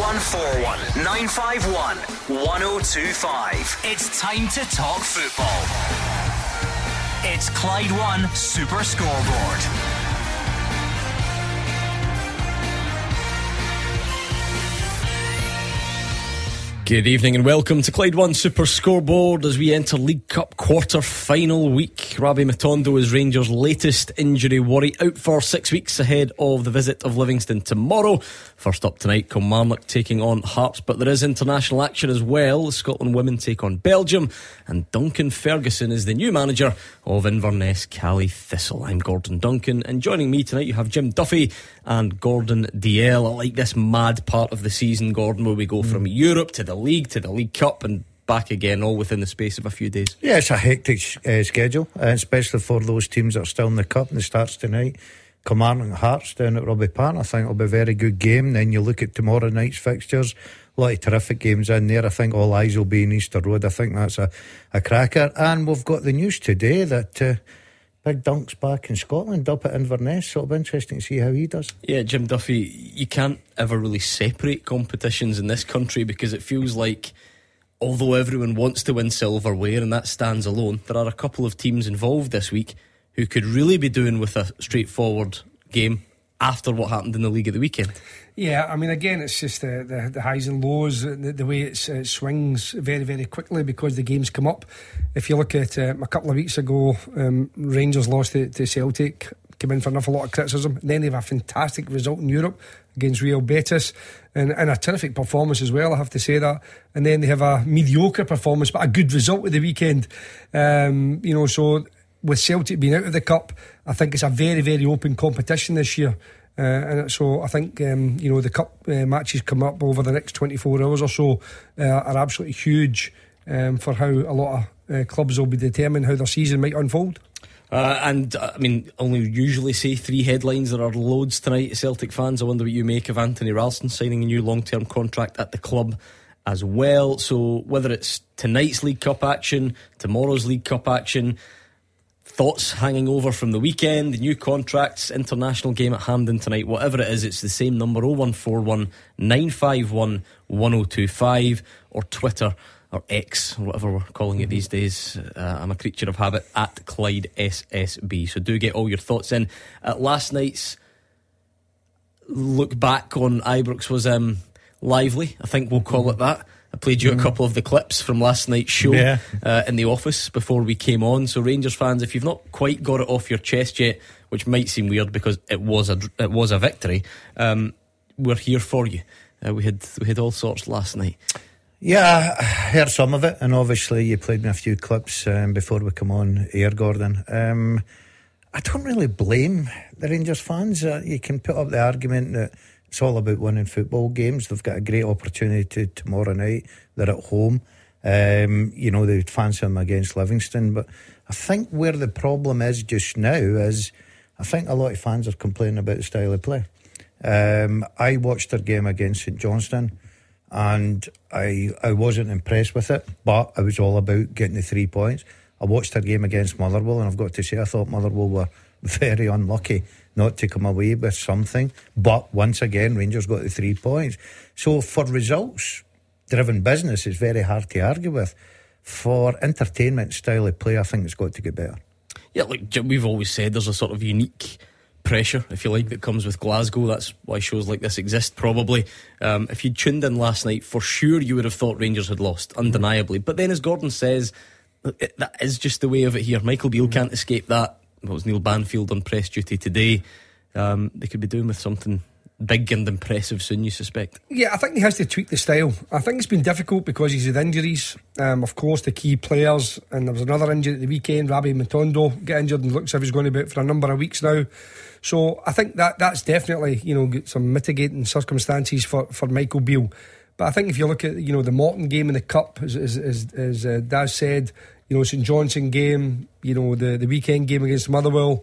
0141 951 1025. It's time to talk football. It's Clyde One Super Scoreboard. Good evening and welcome to Clyde One Super Scoreboard as we enter League Cup quarter-final week. Rabbi Matondo is Rangers' latest injury worry, out for 6 weeks ahead of the visit of Livingston tomorrow. First up tonight, Kilmarnock taking on Hearts, but there is international action as well. The Scotland women take on Belgium, and Duncan Ferguson is the new manager of Inverness Cally Thistle. I'm Gordon Duncan, and joining me tonight you have Jim Duffy and Gordon DL. I like this mad part of the season, Gordon, where we go from Europe to the League to the League Cup and back again, all within the space of a few days. Yeah, it's a hectic schedule, especially for those teams that are still in the Cup, and it starts tonight. Kilmarnock and Hearts down at Rugby Park. I think it'll be a very good game. Then you look at tomorrow night's fixtures, a lot of terrific games in there. I think all eyes will be in Easter Road. I think that's a cracker. And we've got the news today that Big Dunk's back in Scotland up at Inverness, so it'll be interesting to see how he does. Yeah, Jim Duffy, you can't ever really separate competitions in this country, because it feels like although everyone wants to win silverware and that stands alone, there are a couple of teams involved this week who could really be doing with a straightforward game after what happened in the league at the weekend. Yeah, I mean, again, it's just the highs and lows, the way it swings very, very quickly because the games come up. If you look at a couple of weeks ago, Rangers lost to Celtic, came in for an awful lot of criticism. And then they have a fantastic result in Europe against Real Betis, and a terrific performance as well, I have to say that. And then they have a mediocre performance, but a good result at the weekend. So with Celtic being out of the Cup, I think it's a very, very open competition this year. And so I think the Cup matches come up over the next 24 hours or so are absolutely huge for how a lot of clubs will be determined how their season might unfold. Only usually say three headlines. There are loads tonight. Celtic fans, I wonder what you make of Anthony Ralston signing a new long-term contract at the club as well. So whether it's tonight's League Cup action, tomorrow's League Cup action, thoughts hanging over from the weekend, the new contracts, international game at Hampden tonight, whatever it is, it's the same number, 0141 951 1025, or Twitter or X, or whatever we're calling it these days. I'm a creature of habit, at Clyde SSB. So do get all your thoughts in. Last night's look back on Ibrox was lively, I think we'll call it that. I played you a couple of the clips from last night's show in the office before we came on. So Rangers fans, if you've not quite got it off your chest yet, which might seem weird because it was a victory, we're here for you. We had all sorts last night. Yeah, I heard some of it, and obviously you played me a few clips before we come on air, Gordon. I don't really blame the Rangers fans. You can put up the argument that it's all about winning football games. They've got a great opportunity tomorrow night. They're at home. They'd fancy them against Livingston. But I think where the problem is just now is I think a lot of fans are complaining about the style of play. I watched their game against St Johnstone, and I wasn't impressed with it, but I was all about getting the 3 points. I watched their game against Motherwell, and I've got to say I thought Motherwell were very unlucky not to come away with something. But once again, Rangers got the 3 points. So for results driven business, it's very hard to argue with. For entertainment style of play, I think it's got to get better. Yeah, like we've always said, there's a sort of unique pressure, if you like, that comes with Glasgow. That's why shows like this exist, probably. If you'd tuned in last night, for sure you would have thought Rangers had lost, undeniably. But then, as Gordon says, that is just the way of it here. Michael Beale can't escape that. It was Neil Banfield on press duty today. They could be doing with something big and impressive soon, you suspect. Yeah, I think he has to tweak the style. I think it's been difficult because he's had injuries. Of course, the key players, and there was another injury at the weekend. Rabbi Matondo got injured and looks as if he's going to be out for a number of weeks now. So I think that's definitely, some mitigating circumstances for Michael Beale. But I think if you look at, the Morton game in the Cup, as Daz said, St Johnstone game, the weekend game against Motherwell,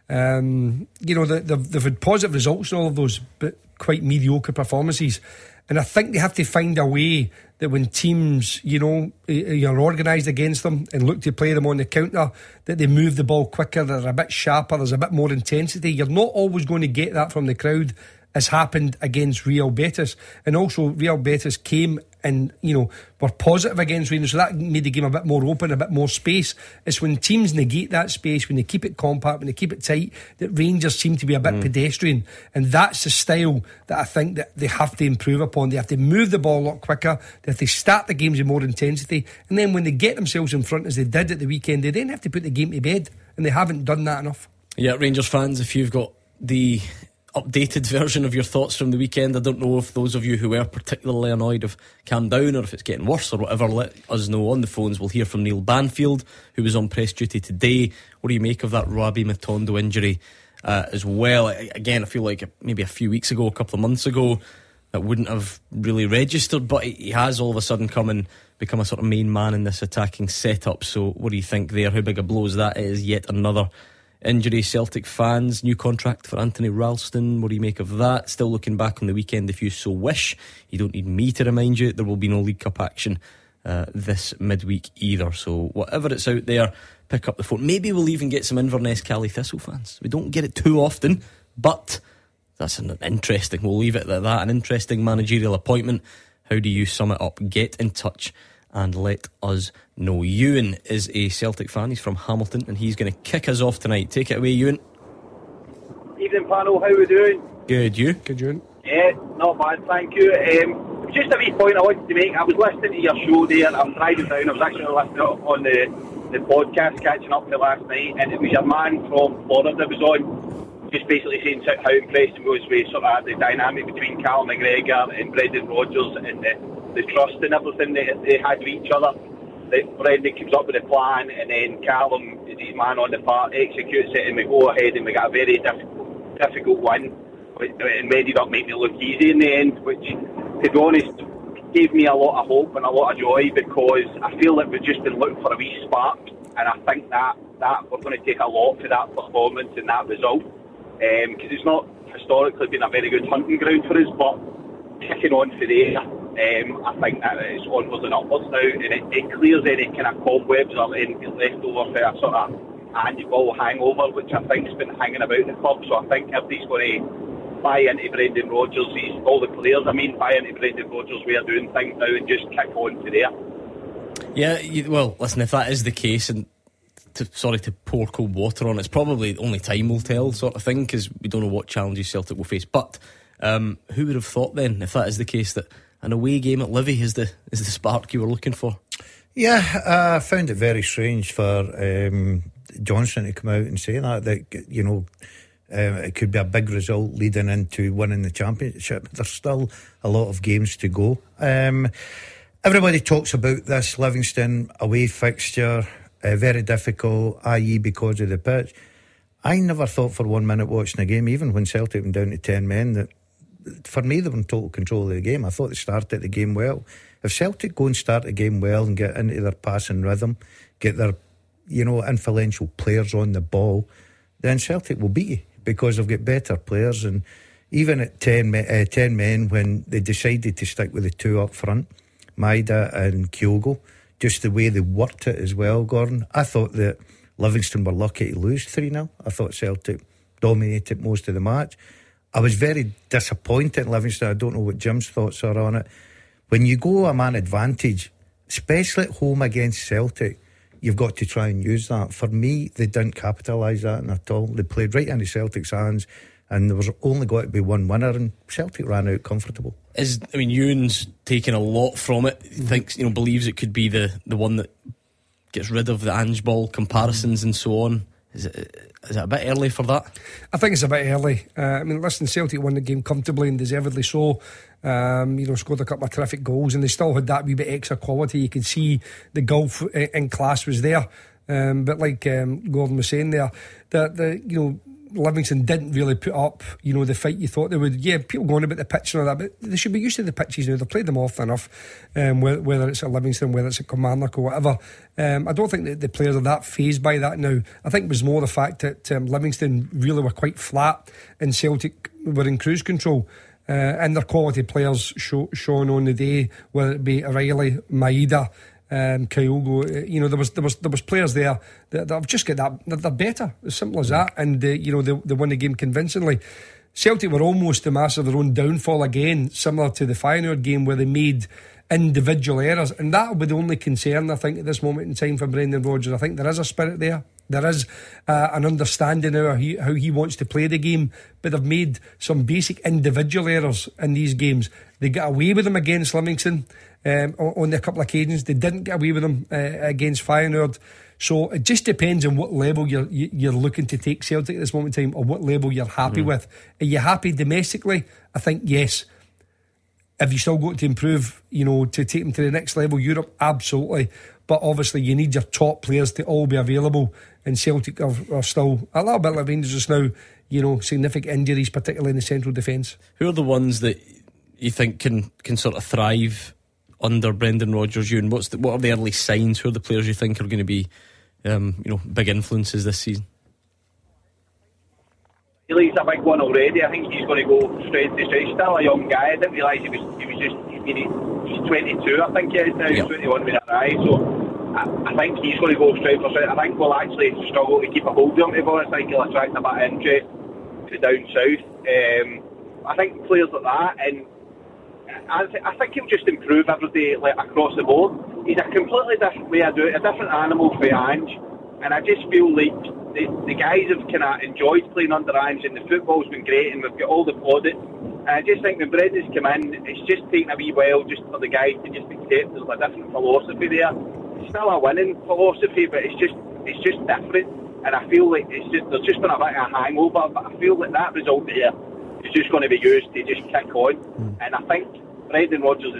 they've had positive results in all of those, but quite mediocre performances. And I think they have to find a way that when teams, you're organised against them and look to play them on the counter, that they move the ball quicker, they're a bit sharper, there's a bit more intensity. You're not always going to get that from the crowd has happened against Real Betis, and also Real Betis came and, you know, were positive against Rangers, so that made the game a bit more open, a bit more space. It's when teams negate that space, when they keep it compact, when they keep it tight, that Rangers seem to be a bit pedestrian, and that's the style that I think that they have to improve upon. They have to move the ball a lot quicker, they have to start the games with more intensity, and then when they get themselves in front, as they did at the weekend, they then have to put the game to bed, and they haven't done that enough. Yeah, Rangers fans, if you've got the updated version of your thoughts from the weekend, I don't know if those of you who were particularly annoyed have calmed down, or if it's getting worse or whatever. Let us know on the phones. We'll hear from Neil Banfield, who was on press duty today. What do you make of that Rabi Matondo injury as well? Again, I feel like maybe a few weeks ago, a couple of months ago, that wouldn't have really registered, but he has all of a sudden become a sort of main man in this attacking setup. So what do you think there? How big a blow is that? It is yet another injury. Celtic fans, new contract for Anthony Ralston. What do you make of that? Still looking back on the weekend, if you so wish. You don't need me to remind you, there will be no League Cup action this midweek either. So whatever it's out there, pick up the phone. Maybe we'll even get some Inverness Cali Thistle fans. We don't get it too often, but that's an interesting, we'll leave it at that, an interesting managerial appointment. How do you sum it up? Get in touch and let us know. Ewan is a Celtic fan. He's from Hamilton, and he's going to kick us off tonight. Take it away, Ewan. Evening, panel. How are we doing? Good, you? Good, Ewan. Yeah, not bad, thank you. Just a wee point I wanted to make. I was listening to your show there, and I'm driving down. I was actually listening on the podcast, catching up to last night, and it was your man from Florida was on, just basically saying how impressed he was with sort of the dynamic between Callum McGregor and Brendan Rodgers, and the trust and everything they had with each other. That Brendan comes up with a plan, and then Callum is his man on the part, executes it, and we go ahead and we got a very difficult win, and ended up making it look easy in the end, which, to be honest, gave me a lot of hope and a lot of joy, because I feel that we've just been looking for a wee spark, and I think that we're going to take a lot for that performance and that result, because it's not historically been a very good hunting ground for us, but kicking on for there, I think that it's onwards and upwards now, and it clears any kind of cobwebs or anything left over for a sort of anti-ball hangover, which I think's been hanging about the club. So I think everybody's going to buy into Brendan Rodgers. All the players, buy into Brendan Rodgers' way of doing things now and just kick on to there. Yeah, well, listen, if that is the case, and to pour cold water on, it's probably only time will tell, sort of thing, because we don't know what challenges Celtic will face. But who would have thought then, if that is the case, that an away game at Livy is the spark you were looking for? Yeah, I found it very strange for Johnson to come out and say that you know, it could be a big result leading into winning the championship. There's still a lot of games to go. Everybody talks about this Livingston away fixture, very difficult, i.e. because of the pitch. I never thought for 1 minute watching the game, even when Celtic went down to 10 men, that for me they were in total control of the game. I thought they started the game well. If Celtic go and start the game well and get into their passing rhythm, get their, you know, influential players on the ball, then Celtic will beat you, because they've got better players. And even at 10 men, when they decided to stick with the two up front, Maida and Kyogo, just the way they worked it as well, Gordon, I thought that Livingston were lucky to lose 3-0. I thought Celtic dominated most of the match. I was very disappointed in Livingston. I don't know what Jim's thoughts are on it. When you go a man advantage, especially at home against Celtic, you've got to try and use that. For me, they didn't capitalise that at all. They played right into Celtic's hands, and there was only got to be one winner, and Celtic ran out comfortable. Ewan's taken a lot from it. Thinks, believes it could be the one that gets rid of the Ange Ball comparisons and so on. Is it a bit early for that? I think it's a bit early. Listen, Celtic won the game comfortably and deservedly so. Scored a couple of terrific goals, and they still had that wee bit extra quality. You could see the golf in class was there. But like Gordon was saying there, that Livingston didn't really put up, the fight you thought they would. Yeah, people going about the pitch and all that, but they should be used to the pitches now. They've played them often enough, whether it's at Livingston, whether it's at Kilmarnock or whatever. I don't think that the players are that fazed by that now. I think it was more the fact that Livingston really were quite flat and Celtic were in cruise control. And their quality players shown on the day, whether it be O'Reilly, Maida, Kyogo, there was players there that have just got that. They're better, as simple as that. And they won the game convincingly. Celtic were almost the master of their own downfall again, similar to the Feyenoord game where they made individual errors, and that will be the only concern I think at this moment in time for Brendan Rodgers. I think there is a spirit there. There is an understanding of how he wants to play the game, but they've made some basic individual errors in these games. They got away with them against Livingston on a couple of occasions. They didn't get away with them against Feyenoord. So it just depends on what level you're looking to take Celtic at this moment in time, or what level you're happy with. Are you happy domestically? I think yes. Have you still got to improve, to take them to the next level? Europe, absolutely. But obviously you need your top players to all be available, and Celtic are still a little bit like Rangers just now, significant injuries, particularly in the central defence. Who are the ones that you think can sort of thrive under Brendan Rodgers? Ewan, what are the early signs? Who are the players you think are going to be big influences this season? He's a big one already. I think he's going to go straight. He's still a young guy. I didn't realise he's 22. I think he is now. He's 21 when he arrived. So I think he's going to go straight for straight. I think we'll actually struggle to keep a hold of him. To be honest, I think he'll attract a bit of interest to down south. I think players like that, and I think he'll just improve every day, like across the board. He's a completely different way of doing it, a different animal for Ange, and I just feel like the guys have kind of enjoyed playing under Ange, and the football's been great, and we've got all the plaudits. And I just think when Brendan's come in, it's just taken a wee while just for the guys to just accept there's a different philosophy there. It's still a winning philosophy, but it's just different. And I feel like there's just been a bit of a hangover, but I feel like that result there is just going to be used to just kick on. And I think Brendan Rodgers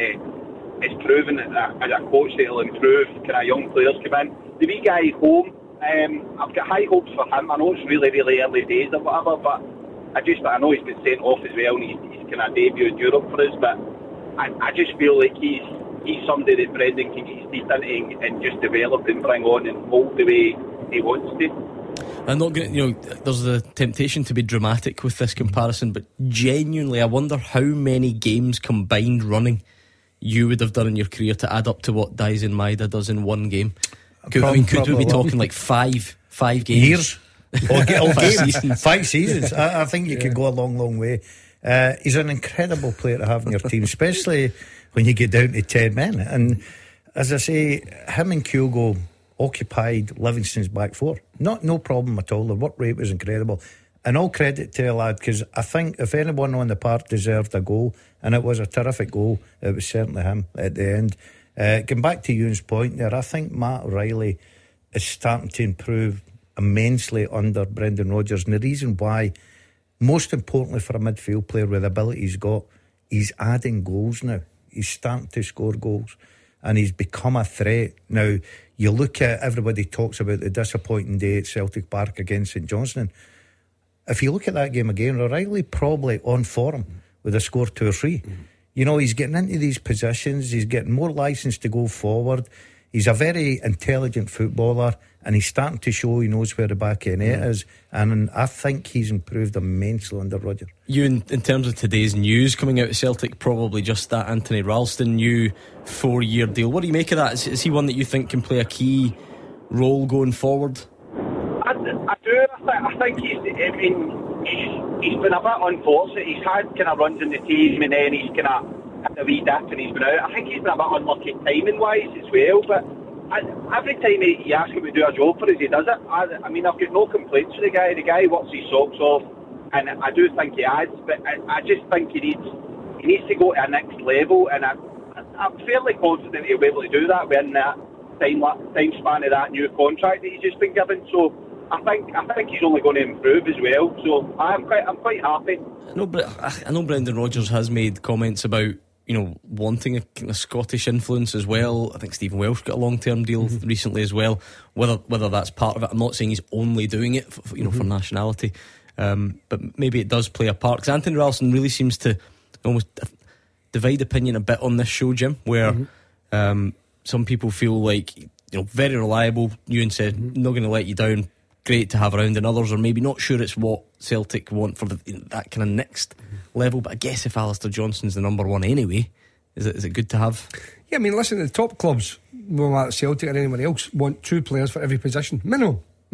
is proven that as a coach that he'll improve kind of young players come in. The wee guy home, I've got high hopes for him. I know it's really, really early days or whatever, but I know he's been sent off as well, and he's kind of debuted Europe for us, but I just feel like he's somebody that Brendan can get his teeth into and just develop and bring on and mould the way he wants to. I'm not going there's the temptation to be dramatic with this comparison, but genuinely I wonder how many games combined running you would have done in your career to add up to what Daisen Maeda does in one game. Could we be talking like five games? Years? Or games? 5 seasons. I think you could go a long way. He's an incredible player to have in your team, especially when you get down to 10 men. And as I say, him and Kyogo occupied Livingston's back four. No problem at all. The work rate was incredible. And all credit to the lad, because I think if anyone on the park deserved a goal, and it was a terrific goal, it was certainly him at the end. Going back to Ewan's point there, I think Matt O'Reilly is starting to improve immensely under Brendan Rodgers, and the reason why, most importantly for a midfield player with the ability he's got, he's adding goals now. He's starting to score goals, and he's become a threat. Now you look at, everybody talks about the disappointing day at Celtic Park against St Johnstone. If you look at that game again, O'Reilly probably on form with a score 2 or 3. He's getting into these positions, he's getting more licence to go forward. He's a very intelligent footballer, and he's starting to show he knows where the back end is. And I think he's improved immensely under Rodgers. You, in terms of today's news coming out of Celtic, probably just that Anthony Ralston new 4-year deal. What do you make of that? Is he one that you think can play a key role going forward? I do. I think he's been a bit unfortunate. He's had kind of runs in the team, and then he's kind of had a wee dip and he's been out. I think he's been a bit unlucky timing wise as well, but every time he asks him to do a job for us, he does it. I mean, I've got no complaints with the guy. The guy works his socks off, and I do think he adds, but I just think he needs to go to a next level, and I'm fairly confident he'll be able to do that within that time span of that new contract that he's just been given. So I think he's only going to improve as well. So I'm quite happy. I know Brendan Rodgers has made comments about wanting a Scottish influence as well. I think Stephen Welsh got a long-term deal recently as well. Whether that's part of it, I'm not saying he's only doing it for nationality, but maybe it does play a part. Because Anthony Ralston really seems to almost divide opinion a bit on this show, Jim, where some people feel like very reliable. Ewan said not going to let you down, great to have around, and others are maybe not sure it's what Celtic want for that kind of next level. But I guess if Alistair Johnston's the number one anyway, is it good to have? Yeah, I mean, listen, the top clubs, whether it's Celtic or anyone else, want 2 players for every position, minimum.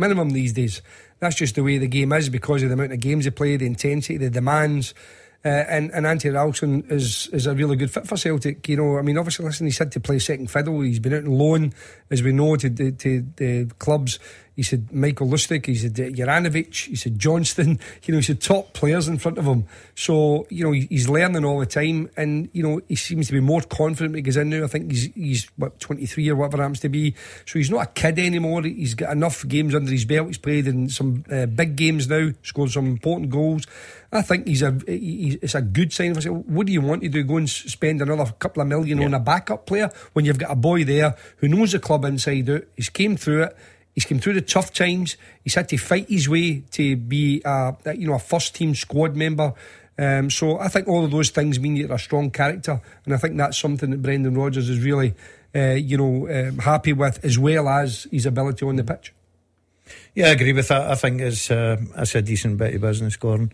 minimum these days. That's just the way the game is, because of the amount of games they play, the intensity, the demands. And Anthony Ralston is a really good fit for Celtic. You know, I mean, obviously, listen, he's had to play second fiddle. He's been out on loan, as we know, to the clubs. He said Michael Lustig, he said Juranovic, he said Johnston. You know, he said top players in front of him. So, you know, he's learning all the time, and you know, he seems to be more confident when he goes in now. I think he's 23 or whatever it happens to be. So he's not a kid anymore. He's got enough games under his belt. He's played in some big games now, scored some important goals. I think it's a good sign. What do you want to do? Go and spend another couple of million on a backup player when you've got a boy there who knows the club inside out. He's came through it. He's come through the tough times. He's had to fight his way to be a first team squad member. So I think all of those things mean you're a strong character, and I think that's something that Brendan Rodgers is really happy with, as well as his ability on the pitch. Yeah, I agree with that. I think it's a decent bit of business, Gordon.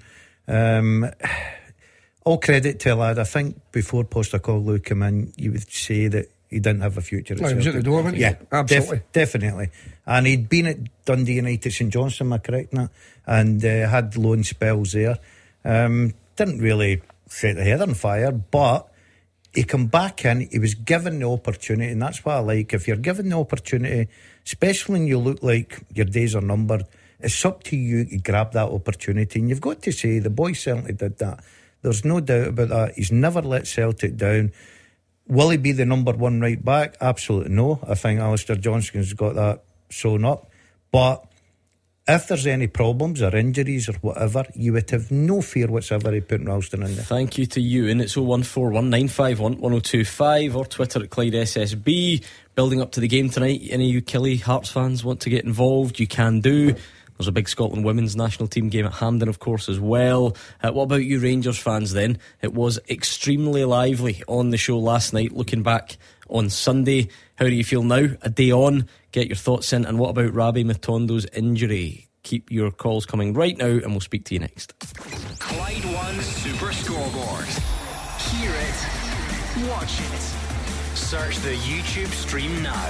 All credit to a lad. I think before Postecoglou came in, you would say that he didn't have a future at Celtic. He was at the door, wasn't he? Yeah, absolutely. Definitely. And he'd been at Dundee United, St Johnstone, am I correct in that? And had loan spells there. Didn't really set the head on fire, but he come back in, he was given the opportunity, and that's what I like. If you're given the opportunity, especially when you look like your days are numbered, it's up to you to grab that opportunity. And you've got to say the boy certainly did that. There's no doubt about that. He's never let Celtic down. Will he be the number one right back? Absolutely no. I think Alistair Johnston's got that sewn up. But if there's any problems or injuries or whatever, you would have no fear whatsoever of putting Ralston in there. Thank you to you. And it's 01419511025 or Twitter at Clyde SSB. Building up to the game tonight, any of you Killie Hearts fans want to get involved, you can do. There's a big Scotland women's national team game at Hampden, of course, as well. What about you Rangers fans then? It was extremely lively on the show last night. Looking back on Sunday, how do you feel now? A day on, get your thoughts in. And what about Rabbi Matondo's injury? Keep your calls coming right now, and we'll speak to you next. Clyde One Super Scoreboard. Hear it, watch it. Search the YouTube stream now.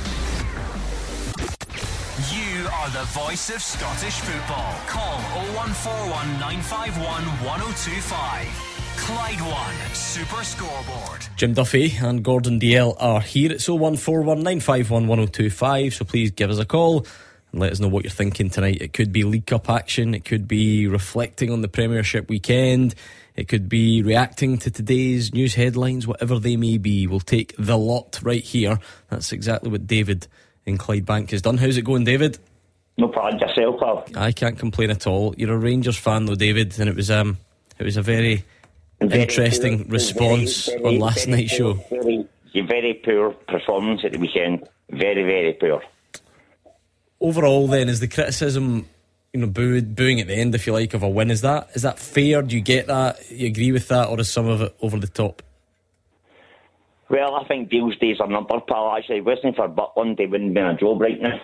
You are the voice of Scottish football. Call 0141 951 1025. Clyde One Super Scoreboard. Jim Duffy and Gordon Dalziel are here. It's 0141 951 1025. So please give us a call and let us know what you're thinking tonight. It could be League Cup action. It could be reflecting on the Premiership weekend. It could be reacting to today's news headlines, whatever they may be. We'll take the lot right here. That's exactly what David in Clydebank has done. How's it going, David? No problem, yourself, pal. I can't complain at all. You're a Rangers fan though, David, and it was a very interesting response on last night's show. Very poor performance at the weekend. Very, very poor. Overall then, is the criticism, booing at the end, if you like, of a win, is that fair? Do you get that? You agree with that, or is some of it over the top? Well, I think Dale's days are numbered, pal. Actually, if it wasn't for Butland, they wouldn't be in a job right now.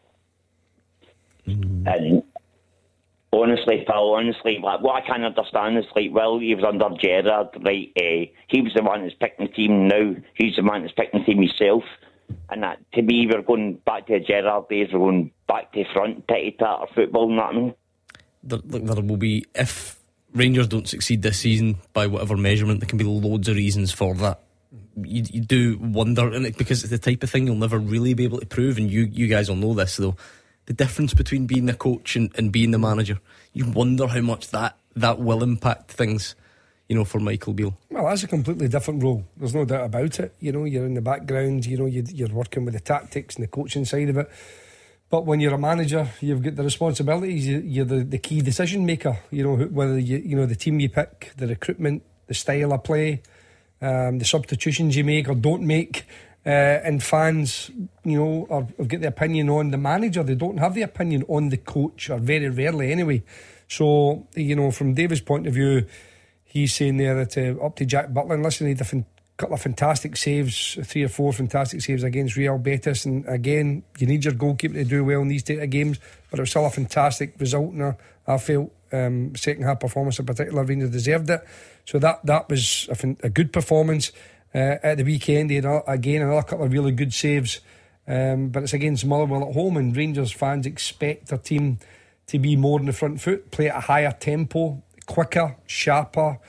And honestly, pal, what I can't understand is, he was under Gerrard, right? He was the one that's picking the team now. He's the man that's picking the team himself. And that, to me, we're going back to the Gerrard days. We're going back to front, titty-tatter football, you know what I mean? There will be, if Rangers don't succeed this season by whatever measurement, there can be loads of reasons for that. You do wonder, and because it's the type of thing you'll never really be able to prove, and you guys will know this though, the difference between being the coach and being the manager. You wonder how much that will impact things, for Michael Beale. Well, that's a completely different role. There's no doubt about it. You're in the background. You're working with the tactics and the coaching side of it. But when you're a manager, you've got the responsibilities. You're the key decision maker. Whether the team you pick, the recruitment, the style of play, the substitutions you make or don't make, and fans, have got the opinion on the manager. They don't have the opinion on the coach, or very rarely anyway. So, from David's point of view, he's saying there that up to Jack Butland. Listen, he had a couple of fantastic saves, 3 or 4 fantastic saves against Real Betis, and again, you need your goalkeeper to do well in these type of games, but it was still a fantastic result, and I felt second half performance in particular, Rangers deserved it. So that was a good performance. At the weekend, he had another couple of really good saves but it's against Motherwell at home, and Rangers fans expect their team to be more on the front foot, play at a higher tempo, quicker, sharper.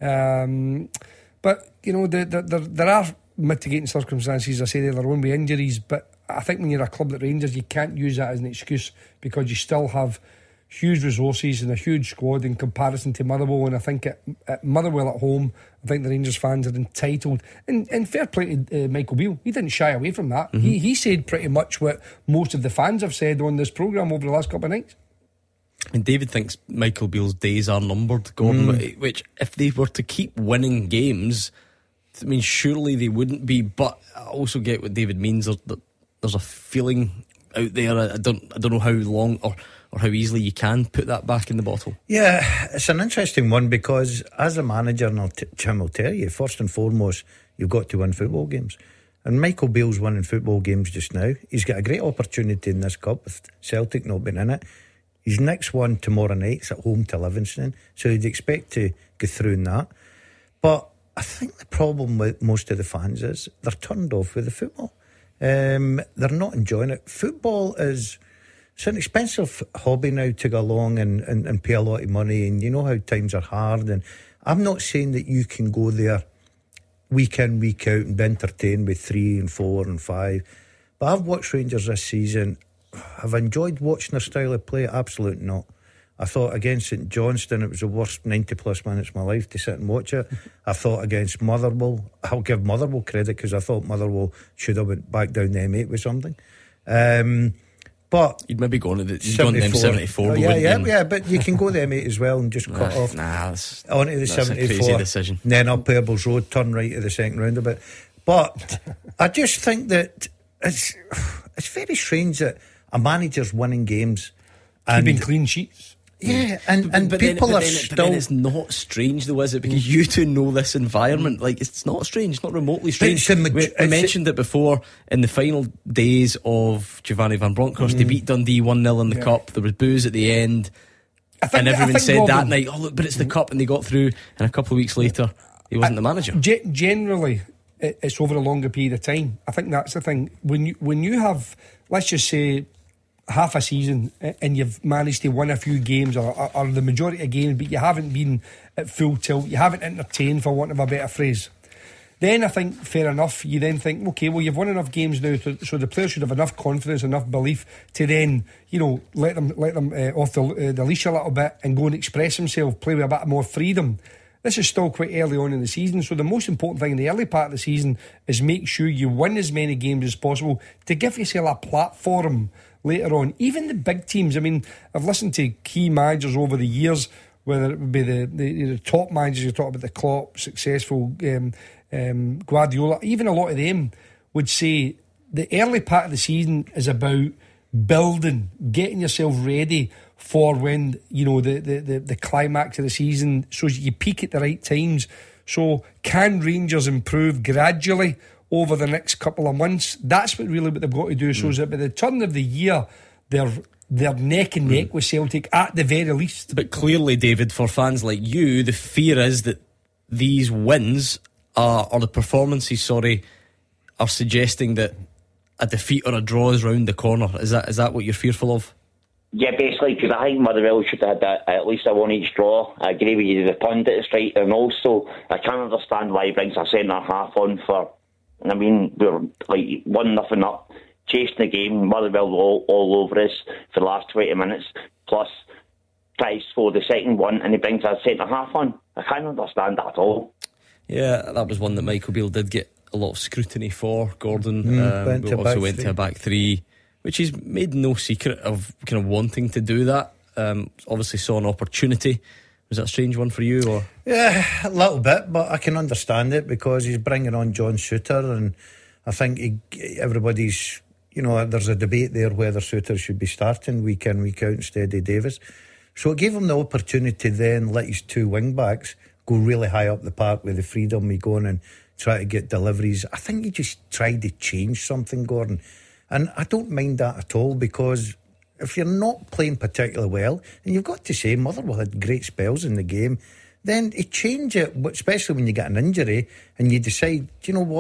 But you know, there are mitigating circumstances. I say there won't be injuries, but I think when you're a club like Rangers, you can't use that as an excuse, because you still have huge resources and a huge squad in comparison to Motherwell. And I think at Motherwell at home, I think the Rangers fans are entitled, and fair play to Michael Beale, he didn't shy away from that. He said pretty much what most of the fans have said on this programme over the last couple of nights. And David thinks Michael Beale's days are numbered, Gordon, which if they were to keep winning games, I mean, surely they wouldn't be. But I also get what David means. There's a feeling out there. I don't know how long or how easily you can put that back in the bottle. Yeah, it's an interesting one, because as a manager, and Jim will tell you, first and foremost, you've got to win football games. And Michael Beale's winning football games just now. He's got a great opportunity in this cup with Celtic not being in it. His next one tomorrow night's at home to Livingston, so you'd expect to go through in that. But I think the problem with most of the fans is they're turned off with the football. They're not enjoying it. Football it's an expensive hobby now to go along and pay a lot of money, and you know how times are hard. And I'm not saying that you can go there week in, week out and be entertained with 3 and 4 and 5. But I've watched Rangers this season. Have I enjoyed watching their style of play? Absolutely not. I thought against St Johnstone it was the worst 90 plus minutes of my life to sit and watch it. I thought against Motherwell, I'll give Motherwell credit, because I thought Motherwell should have went back down to M8 with something. But you'd maybe go on to the 74. Yeah, but you can go to the M8 as well and just cut off onto the 74. A crazy decision. And then up Pebbles Road, turn right at the second roundabout. But I just think that it's very strange that a manager's winning games and keeping clean sheets. Yeah, and people are still. But then it's not strange though, is it? Because you two know this environment. Like, it's not strange. It's not remotely strange. We mentioned it before in the final days of Giovanni Van Bronckhorst. They beat Dundee 1-0 in the cup. There was boos at the end, and everyone said that night, "Oh look, but it's the cup," and they got through. And a couple of weeks later, he wasn't the manager. Generally, it's over a longer period of time. I think that's the thing. When you have, let's just say, half a season and you've managed to win a few games or the majority of games, but you haven't been at full tilt, you haven't entertained, for want of a better phrase, then I think fair enough, you then think, okay, well, you've won enough games now, so the players should have enough confidence, enough belief to then, you know, let them off the leash a little bit and go and express themselves, play with a bit more freedom. This is still quite early on in the season, so the most important thing in the early part of the season is make sure you win as many games as possible to give yourself a platform later on. Even the big teams, I mean, I've listened to key managers over the years, whether it would be the top managers, you talk about the Klopp, successful Guardiola, even a lot of them would say the early part of the season is about building, getting yourself ready for when, you know, the climax of the season, so you peak at the right times. So can Rangers improve gradually over the next couple of months? That's what they've got to do, so that by the turn of the year they're neck and neck with Celtic at the very least. But clearly, David, for fans like you, the fear is that these wins or the performances, are suggesting that a defeat or a draw is round the corner. Is that what you're fearful of? Yeah, basically, because I think Motherwell should have had at least a 1 each draw. I agree with you, the pundits, right, and also I can't understand why he brings a centre half on for. I mean, we were like 1-0 up, chasing the game, Motherwell all over us for the last 20 minutes, plus tries for the second one, and he brings a centre half on. I can't understand that at all. Yeah, that was one that Michael Beale did get a lot of scrutiny for, Gordon. We also went to a back three, which he's made no secret of kind of wanting to do that. Obviously saw an opportunity. Was that a strange one for you? Or? Yeah, a little bit, but I can understand it because he's bringing on John Souttar, and I think everybody's, you know, there's a debate there whether Souttar should be starting week in, week out instead of Davis. So it gave him the opportunity to then let his two wing backs go really high up the park with the freedom he going and try to get deliveries. I think he just tried to change something, Gordon, and I don't mind that at all, because if you're not playing particularly well, and you've got to say Motherwell had great spells in the game, then you change it, especially when you get an injury and you decide, do you know what,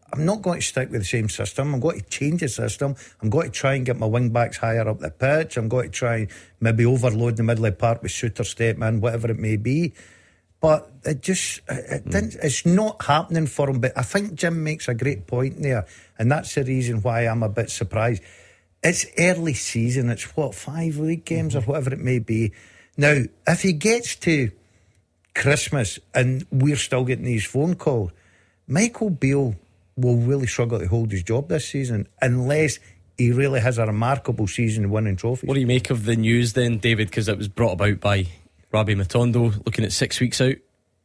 I'm not going to stick with the same system. I'm going to change the system. I'm going to try and get my wing backs higher up the pitch. I'm going to try maybe overload the middle of the park with Suter, Stepman, whatever it may be. But it's not happening for him. But I think Jim makes a great point there, and that's the reason why I'm a bit surprised. It's early season. It's 5 league games or whatever it may be. Now, if he gets to Christmas and we're still getting these phone calls, Michael Beale will really struggle to hold his job this season unless he really has a remarkable season winning trophies. What do you make of the news then, David? Because it was brought about by Rabbi Matondo, looking at 6 weeks out.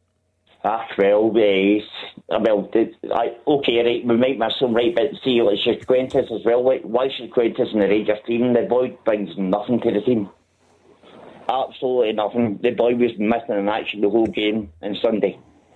Okay, right, we might miss him, right, but see, it's just Quintus as well. Why should Quintus in the Rangers team? The boy brings nothing to the team. Absolutely nothing. The boy was missing in action the whole game on Sunday.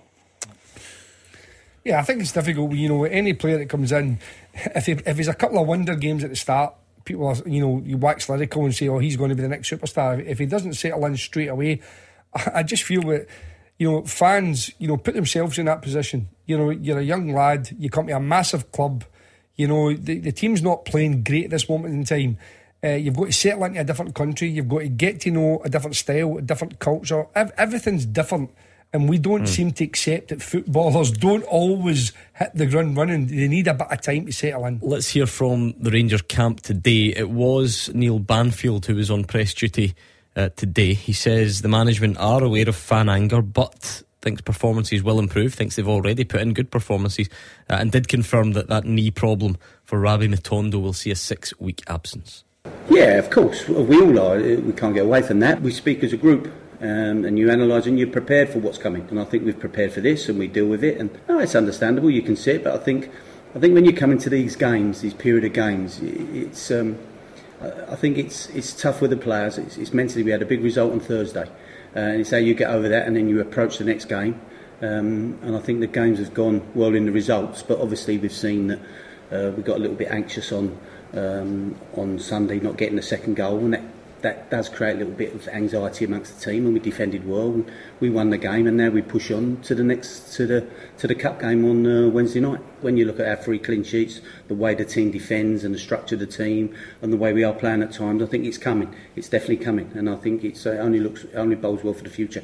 Yeah, I think it's difficult. Any player that comes in, if there's a couple of wonder games at the start, people are, you wax lyrical and say, he's going to be the next superstar. If he doesn't settle in straight away, I just feel that, fans, put themselves in that position. You're a young lad, you come to a massive club, the team's not playing great at this moment in time. You've got to settle into a different country, you've got to get to know a different style, a different culture. Everything's different. And we don't seem to accept that footballers don't always hit the ground running. They need a bit of time to settle in. Let's hear from the Rangers camp today. It was Neil Banfield who was on press duty today. He says the management are aware of fan anger, but thinks performances will improve, thinks they've already put in good performances, and did confirm that knee problem for Rabbi Matondo will see a 6-week absence. Yeah, of course. We all are. We can't get away from that. We speak as a group. And you analyse and you're prepared for what's coming, and I think we've prepared for this and we deal with it, and it's understandable, you can see it, but I think when you come into these games, these period of games, it's I think it's tough with the players. It's mentally, we had a big result on Thursday, and it's how you get over that and then you approach the next game, and I think the games have gone well in the results, but obviously we've seen that we got a little bit anxious on Sunday, not getting the second goal, and that does create a little bit of anxiety amongst the team, and we defended well. We won the game, and now we push on to the next to the cup game on Wednesday night. When you look at our 3 clean sheets, the way the team defends and the structure of the team and the way we are playing at times, I think it's coming. It's definitely coming, and I think it only bodes well for the future.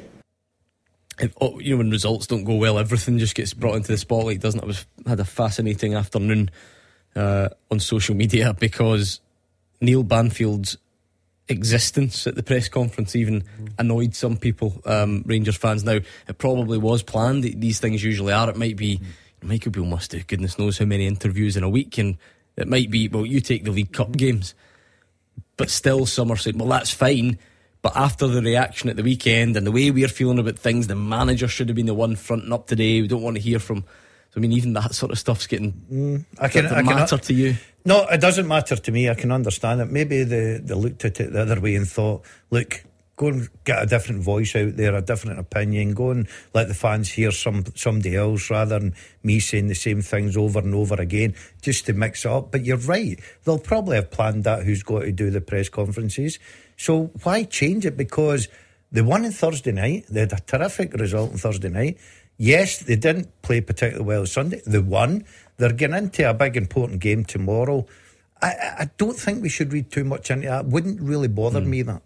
When results don't go well, everything just gets brought into the spotlight, doesn't it? I had a fascinating afternoon on social media because Neil Banfield's existence at the press conference even annoyed some people, Rangers fans. Now, it probably was planned. These things usually are. It might be Michael Beale must do goodness knows how many interviews in a week, and it might be, well, you take the League Cup games, but still some are saying, well, that's fine, but after the reaction at the weekend and the way we're feeling about things, the manager should have been the one fronting up today. We don't want to hear from. I mean, even that sort of stuff's getting. Does it matter to you? No, it doesn't matter to me. I can understand it. Maybe they looked at it the other way and thought, look, go and get a different voice out there, a different opinion. Go and let the fans hear somebody else rather than me saying the same things over and over again, just to mix it up. But you're right. They'll probably have planned that, who's got to do the press conferences. So why change it? Because they won on Thursday night. They had a terrific result on Thursday night. Yes, they didn't play particularly well Sunday. They won. They're getting into a big important game tomorrow. I don't think we should read too much into that. It wouldn't really bother me, that.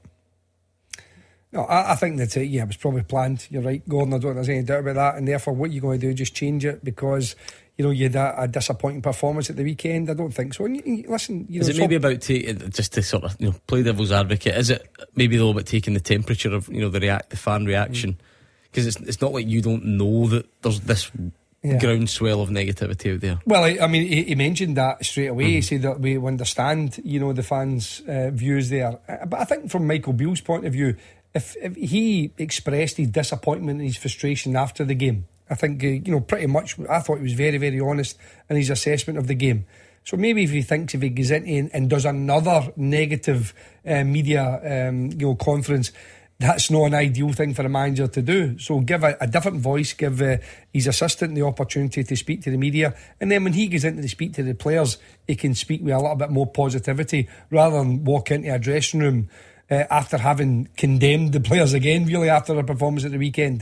No, I think that it was probably planned. You're right, Gordon. I don't think there's any doubt about that. And therefore, what you're going to do, just change it because you had a disappointing performance at the weekend. I don't think so. And listen, is it maybe about just to sort of play devil's advocate? Is it maybe though about taking the temperature of the fan reaction? Because it's not like you don't know that there's this groundswell of negativity out there. Well, I mean, he mentioned that straight away. He said that we understand, the fans' views there. But I think from Michael Beale's point of view, if he expressed his disappointment and his frustration after the game, I think, pretty much, I thought he was very, very honest in his assessment of the game. So maybe if he thinks if he goes in and does another negative media conference, that's not an ideal thing for a manager to do. So give a different voice, give his assistant the opportunity to speak to the media, and then when he goes in to speak to the players, he can speak with a little bit more positivity rather than walk into a dressing room after having condemned the players again, really, after their performance at the weekend.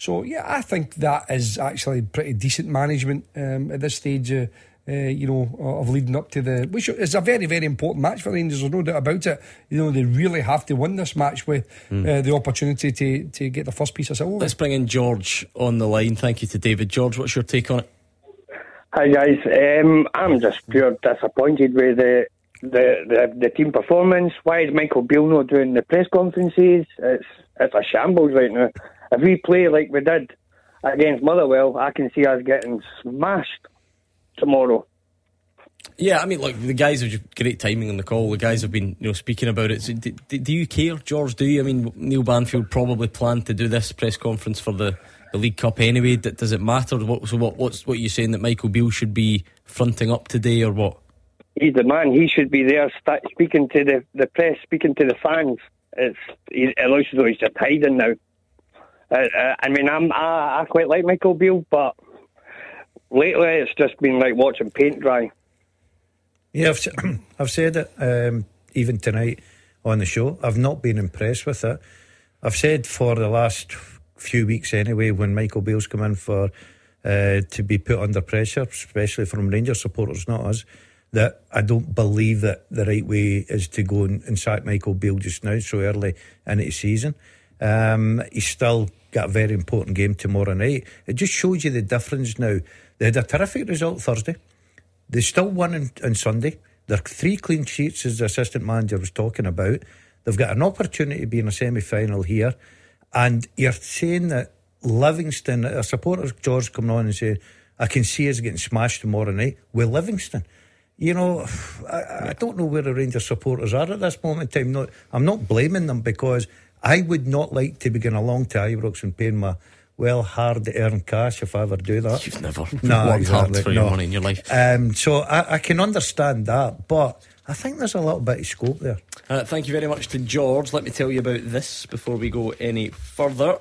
So yeah, I think that is actually pretty decent management at this stage. Of leading up to which is a very, very important match for Rangers. There's no doubt about it. They really have to win this match with the opportunity to get the first piece of silver. Let's bring in George on the line. Thank you to David. George, what's your take on it? Hi guys, I'm just pure disappointed with the team performance. Why is Michael Beale not doing the press conferences? It's a shambles right now. If we play like we did against Motherwell, I can see us getting smashed tomorrow. Yeah, I mean, look, the guys have just great timing on the call. The guys have been, speaking about it. So do you care, George? Do you? I mean, Neil Banfield probably planned to do this press conference for the League Cup anyway. Does it matter? What's what you saying, that Michael Beale should be fronting up today, or what? He's the man. He should be there, speaking to the press, speaking to the fans. It looks as though he's just hiding now. I mean, I quite like Michael Beale, but lately it's just been like watching paint dry. Yeah, I've said it even tonight on the show. I've not been impressed with it. I've said for the last few weeks anyway, when Michael Beale's come in for to be put under pressure, especially from Rangers supporters, not us, that I don't believe that the right way is to go and sack Michael Beale just now, so early into the season. He's still got a very important game tomorrow night. It just shows you the difference now. They had a terrific result Thursday. They still won on Sunday. They're 3 clean sheets, as the assistant manager was talking about. They've got an opportunity to be in a semi-final here. And you're saying that Livingston, a supporter, George, coming on and saying, I can see us getting smashed tomorrow night with Livingston. I don't know where the Rangers supporters are at this moment in time. I'm not blaming them, because I would not like to be going along to Ibrox and paying my hard-earned cash if I ever do that. You've never worked hard for your money in your life. So I can understand that, but I think there's a little bit of scope there. Thank you very much to George. Let me tell you about this before we go any further.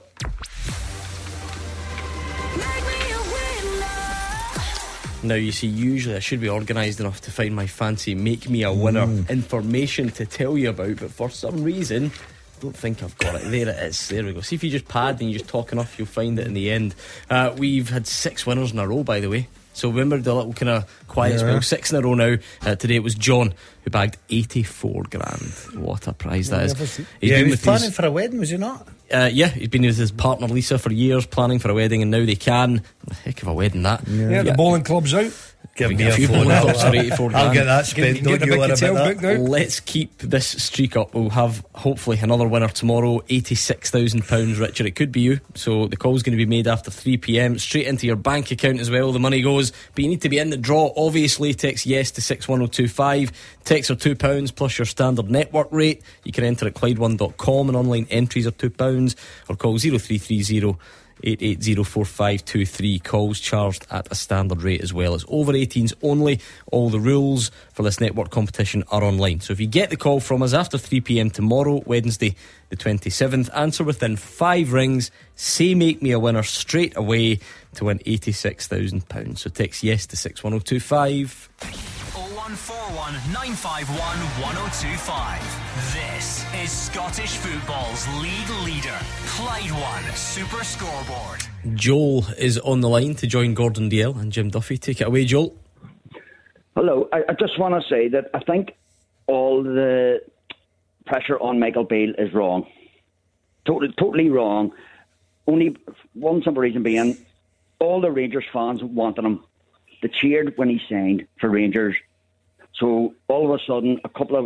Now, you see, usually I should be organised enough to find my fancy Make Me a Winner information to tell you about, but for some reason, I don't think I've got it. There it is. There we go. See, if you just pad and you just talk enough, you'll find it in the end. We've had 6 winners in a row, by the way. So remember the little kind of quiet spell. 6 in a row now. Today it was John who bagged 84 grand. What a prize that is. He was planning for a wedding, was he not? He's been with his partner Lisa for years, planning for a wedding, and now they can. Heck of a wedding that. Yeah, the bowling club's out. Give me a phone. I'll get that spent. Don't you worry about that. Let's keep this streak up. We'll have hopefully another winner tomorrow. £86,000 richer. It could be you. So the call's going to be made after 3 p.m. straight into your bank account as well. The money goes, but you need to be in the draw. Obviously, text yes to 61025. Texts are £2 plus your standard network rate. You can enter at Clyde1.com, and online entries are £2, or call 0330 8804523. Calls charged at a standard rate as well. It's over 18s only. All the rules for this network competition are online. So if you get the call from us after 3 p.m. tomorrow, Wednesday the 27th, answer within 5 rings, say Make Me a Winner straight away to win £86,000. So text yes to 61025. 0141 951 1025. This is Scottish football's league leader, Clyde One Super Scoreboard. Joel is on the line to join Gordon Dalziel and Jim Duffy. Take it away, Joel. Hello. I just want to say that I think all the pressure on Michael Beale is wrong. Totally wrong. Only one simple reason being, all the Rangers fans wanted him. They cheered when he signed for Rangers. So all of a sudden,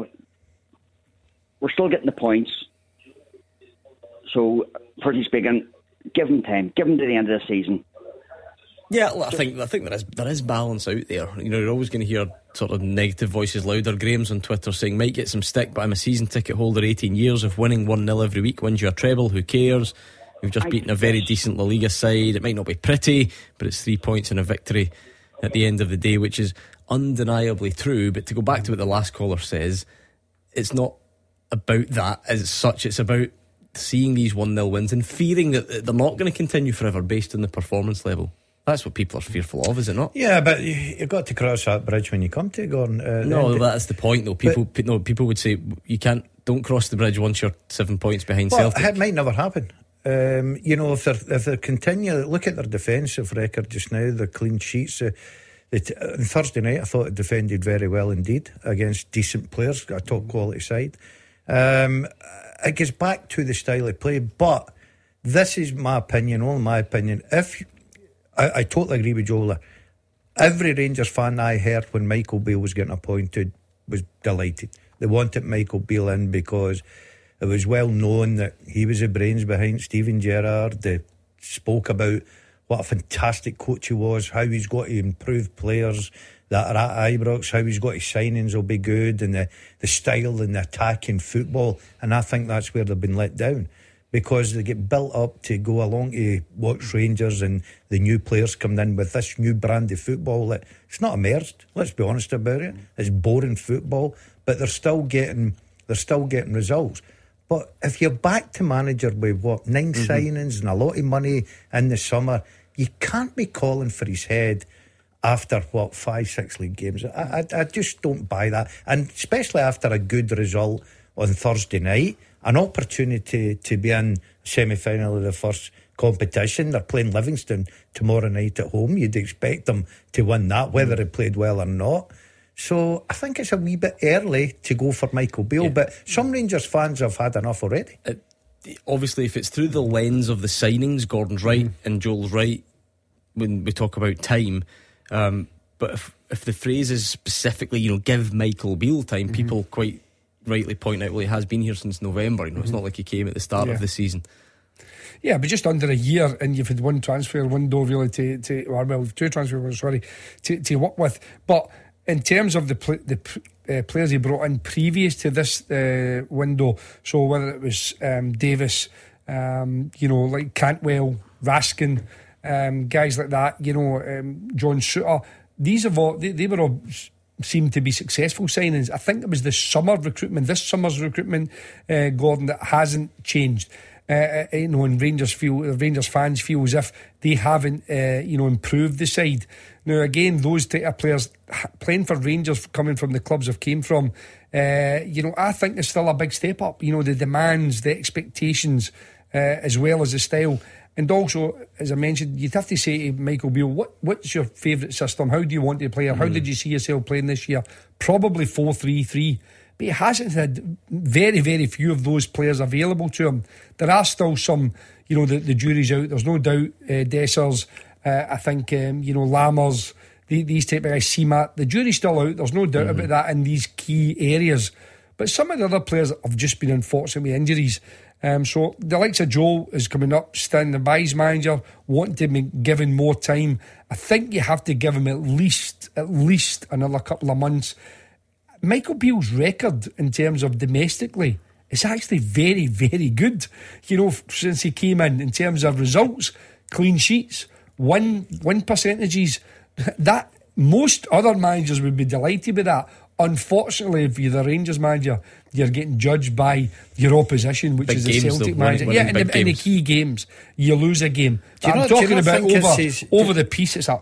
we're still getting the points. So, pretty speaking, give him time. Give him to the end of the season. Yeah, I think there is balance out there. You're always going to hear sort of negative voices louder. Graham's on Twitter saying, might get some stick, but I'm a season ticket holder, 18 years. If winning 1-0 every week wins you a treble, who cares? We've just beaten a very decent La Liga side. It might not be pretty, but it's 3 points and a victory at the end of the day, which is undeniably true. But to go back to what the last caller says, it's not about that as such. It's about seeing these 1-0 wins and fearing that they're not going to continue forever based on the performance level. That's what people are fearful of, is it not? Yeah, but you've got to cross that bridge when you come to it, Gordon. No, that's the point though. People would say you don't cross the bridge once you're 7 points behind Celtic. It might never happen. If they continue, look at their defensive record just now, the clean sheets. On Thursday night, I thought it defended very well indeed against decent players, a top quality side. It gets back to the style of play, but this is my opinion, only my opinion. I totally agree with Joel. Every Rangers fan I heard when Michael Beale was getting appointed was delighted. They wanted Michael Beale in because it was well known that he was the brains behind Steven Gerrard. They spoke about what a fantastic coach he was, how he's got to improve players that are at Ibrox, how he's got his signings will be good, and the style and the attacking football. And I think that's where they've been let down, because they get built up to go along to watch Rangers, and the new players coming in with this new brand of football that it's not immersed, let's be honest about it. It's boring football, but they're still getting results. But if you're back to manager with 9 signings and a lot of money in the summer, you can't be calling for his head after 5-6 league games. I just don't buy that, and especially after a good result on Thursday night, an opportunity to be in semi-final of the first competition. They're playing Livingston tomorrow night at home. You'd expect them to win that, whether they played well or not. So I think it's a wee bit early to go for Michael Beale, but some Rangers fans have had enough already. Obviously, if it's through the lens of the signings, Gordon's right and Joel's right when we talk about time. But if the phrase is specifically, give Michael Beale time, people quite rightly point out, well, he has been here since November. It's not like he came at the start of the season. Yeah, but just under a year, and you've had one transfer window really two transfer windows, to work with. But in terms of the players he brought in previous to this window, so whether it was Davis, like Cantwell, Raskin, guys like that, John Souttar, these have all they were all seemed to be successful signings. I think it was this summer's recruitment, Gordon, that hasn't changed. And Rangers fans feel as if they haven't improved the side. Now again, those type of players playing for Rangers coming from the clubs I've came from, I think there's still a big step up. The demands, the expectations, as well as the style. And also, as I mentioned, you'd have to say to Michael Beale, what's your favourite system? How do you want to play? Or how did you see yourself playing this year? Probably 4-3-3. But he hasn't had very, very few of those players available to him. There are still some, the jury's out. There's no doubt Dessers, I think, Lammers, these type of guys, CMAT. The jury's still out. There's no doubt about that in these key areas. But some of the other players have just been unfortunate with injuries. So the likes of Joel is coming up, standing by his manager, wanting to be given more time. I think you have to give him at least another couple of months. Michael Beale's record in terms of domestically is actually very, very good. Since he came in terms of results, clean sheets, win percentages, that most other managers would be delighted with that. Unfortunately, if you're the Rangers manager, you're getting judged by your opposition, which is the Celtic manager. Yeah, in the key games, you lose a game. I'm talking about over the piece. It's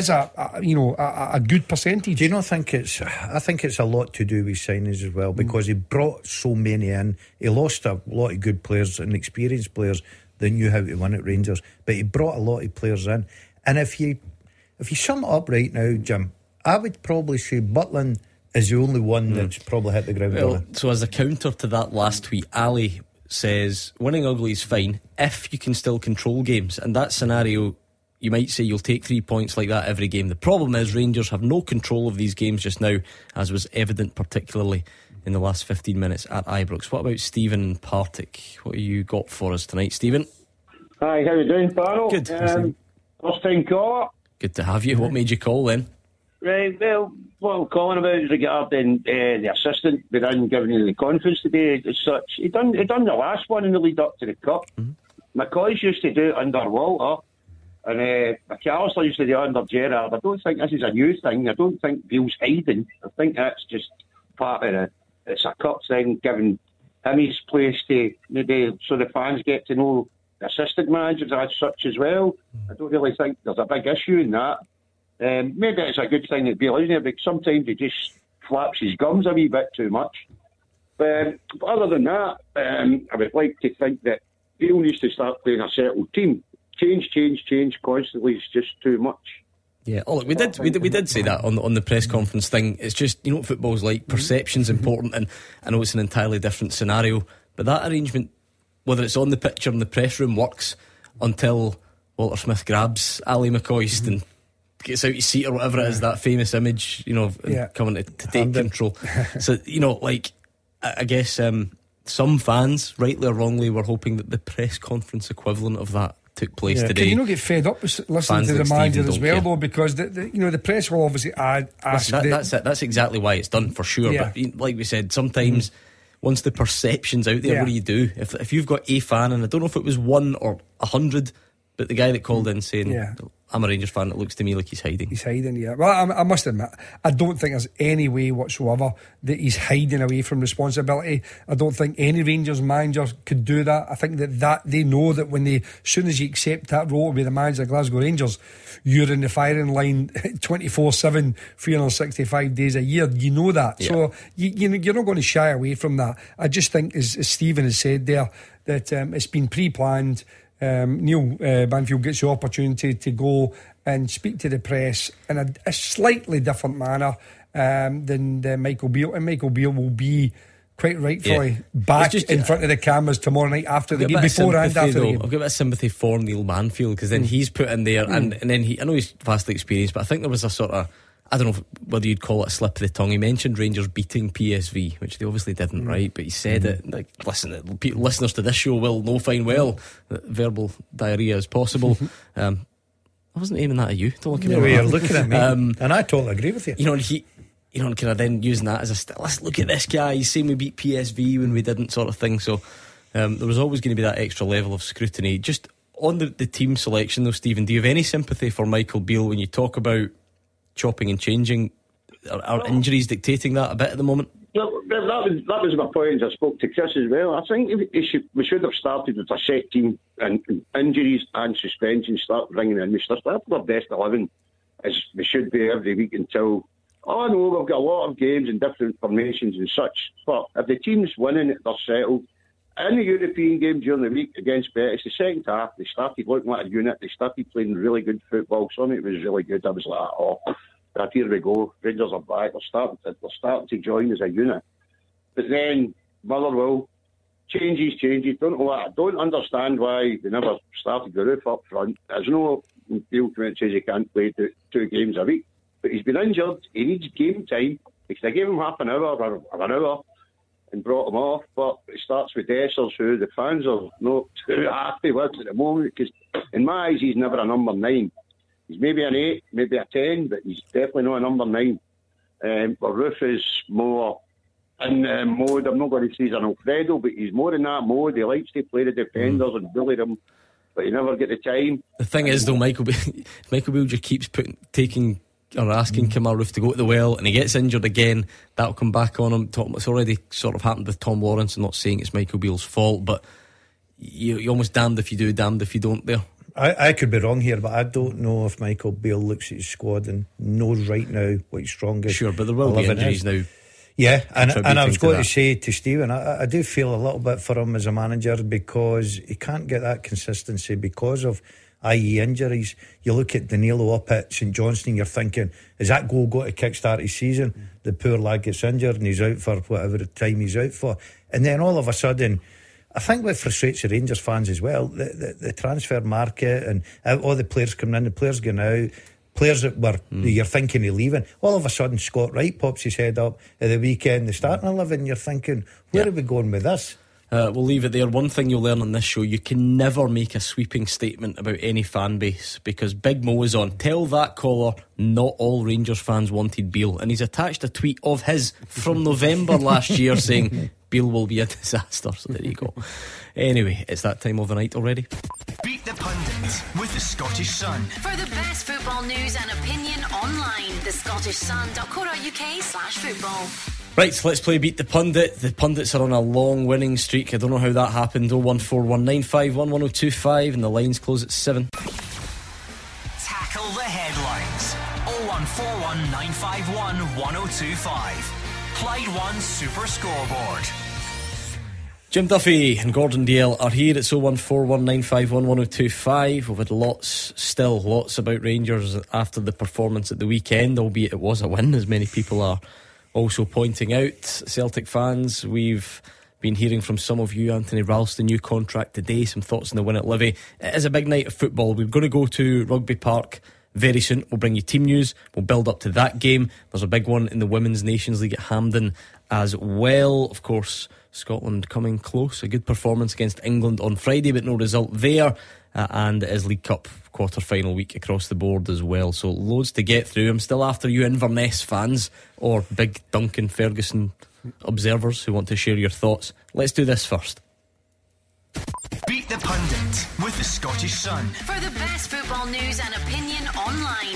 a good percentage. Do you not think it's? I think it's a lot to do with signings as well, because he brought so many in. He lost a lot of good players and experienced players that knew how to win at Rangers, but he brought a lot of players in. And if you sum it up right now, Jim, I would probably say Butland is the only one that's probably hit the ground running. So as a counter to that last tweet, Ali says winning ugly is fine if you can still control games. And that scenario, you might say you'll take 3 points like that every game. The problem is Rangers have no control of these games just now, as was evident particularly in the last 15 minutes at Ibrox. What about Stephen and Partick? What have you got for us tonight, Stephen? Hi, how you doing, Barrow? Good. First time caller. Good to have you. What made you call then? Right, well, what I'm calling about is regarding the assistant being giving you the conference today as such. He done the last one in the lead up to the Cup. McCoy's used to do it under Walter, and McAllister used to do it under Gerrard. I don't think this is a new thing. I don't think Beale's hiding. I think that's just part of it's a Cup thing, giving him his place to maybe so the fans get to know the assistant managers as such as well. I don't really think there's a big issue in that. Maybe it's a good thing that Beale isn't there, but sometimes he just flaps his gums a wee bit too much. But other than that, I would like to think that Beale needs to start playing a settled team. Change constantly is just too much. Yeah, look, we did say that on the press conference thing. It's just, you know what football's like. Perception's important, and I know it's an entirely different scenario, but that arrangement, whether it's on the pitch or in the press room, works until Walter Smith grabs Ali McCoist and gets out his seat or whatever it is, that famous image, you know, coming to take control. So, you know, like, I guess some fans, rightly or wrongly, were hoping that the press conference equivalent of that took place today. Can you not get fed up with listening to the manager as well, though? Because the press will obviously ask. That's it. That's exactly why it's done, for sure. Yeah. But like we said, sometimes once the perception's out there, what do you do? If you've got a fan, and I don't know if it was 1 or 100, but the guy that called in saying, I'm a Rangers fan, it looks to me like he's hiding. He's hiding, yeah. Well, I must admit, I don't think there's any way whatsoever that he's hiding away from responsibility. I don't think any Rangers manager could do that. I think that they know that as soon as you accept that role to be the manager of Glasgow Rangers, you're in the firing line 24/7, 365 days a year. You know that. Yeah. So you're not going to shy away from that. I just think, as Stephen has said there, that it's been pre-planned. Neil Banfield gets the opportunity to go and speak to the press in a slightly different manner than Michael Beale, and Michael Beale will be quite rightfully back in front of the cameras tomorrow night after the game, before and after the game. I've got a bit of sympathy for Neil Banfield, because then he's put in there and then I know he's vastly experienced, but I think there was a sort of, I don't know whether you'd call it a slip of the tongue. He mentioned Rangers beating PSV, which they obviously didn't, right? But he said it like, listen, listeners to this show will know fine well that verbal diarrhea is possible. I wasn't aiming that at you. Don't look at me. No, you're looking at me, and I totally agree with you. You know, and he, you know, kind of then using that as a let's look at this guy. He's saying we beat PSV when we didn't, sort of thing. So there was always going to be that extra level of scrutiny. Just on the team selection, though, Stephen, do you have any sympathy for Michael Beale when you talk about chopping and changing? Are injuries dictating that a bit at the moment? Well, that was my point. I spoke to Chris as well. I think we should have started with a set team, and injuries and suspension start bringing in. We start with our best 11, as we should be every week until, I know we've got a lot of games and different formations and such, but if the team's winning, they're settled. In the European game during the week against Betis, the second half, they started looking like a unit. They started playing really good football. Some of it was really good. I was like, oh, but here we go. Rangers are back. They're starting to join as a unit. But then Motherwell changes. Don't understand why they never started the roof up front. There's no Beale says he can't play two games a week, but he's been injured. He needs game time. Because they gave him half an hour or an hour and brought him off, but it starts with Dessers, who the fans are not too happy with at the moment, because in my eyes he's never a number 9. He's maybe an 8, maybe a 10, but he's definitely not a number 9. But Roof is more in mode, I'm not going to say he's an Alfredo, but he's more in that mode. He likes to play the defenders and bully them, but he never get the time. The thing is, though, Michael Beale just keeps asking Kemar Roof to go to the well, and he gets injured again. That'll come back on him. It's already sort of happened with Tom Lawrence. I'm not saying it's Michael Beale's fault, but you're almost damned if you do, damned if you don't there. I could be wrong here, but I don't know if Michael Beale looks at his squad and knows right now what his strongest. Sure, but there will be injuries now. Yeah, and I was going to say to Stephen, I do feel a little bit for him as a manager, because he can't get that consistency because of, i.e. injuries. You look at Danilo up at St Johnstone, you're thinking, is that goal going to kickstart his season? The poor lad gets injured and he's out for whatever time he's out for, and then all of a sudden, I think what frustrates the Rangers fans as well, the transfer market and all the players coming in, the players going out, players that were you're thinking of leaving, all of a sudden Scott Wright pops his head up at the weekend, the starting 11, you're thinking, where are we going with this? We'll leave it there. One thing you'll learn on this show, you can never make a sweeping statement about any fan base, because Big Mo is on. Tell that caller not all Rangers fans wanted Beale, and he's attached a tweet of his from November last year saying Beale will be a disaster. So there you go. Anyway, it's that time of the night already. Beat the Pundit with the Scottish Sun. For the best football news and opinion online, thescottishsun.co.uk/football. Right, so let's play Beat the Pundit. The Pundits are on a long winning streak. I don't know how that happened. 01419511025, and the lines close at 7. Tackle the headlines. 01419511025. Clyde One Super Scoreboard. Jim Duffy and Gordon Dalziel are here. It's 01419511025. We've had lots about Rangers after the performance at the weekend, albeit it was a win, as many people are also pointing out. Celtic fans, we've been hearing from some of you. Anthony Ralston, new contract today, some thoughts on the win at Livy. It is a big night of football. We're going to go to Rugby Park very soon. We'll bring you team news. We'll build up to that game. There's a big one in the Women's Nations League at Hampden as well. Of course, Scotland coming close. A good performance against England on Friday, but no result there. And it is League Cup quarter-final week across the board as well. So loads to get through. I'm still after you Inverness fans or big Duncan Ferguson observers who want to share your thoughts. Let's do this first. Beat the Pundit with the Scottish Sun. For the best football news and opinion online,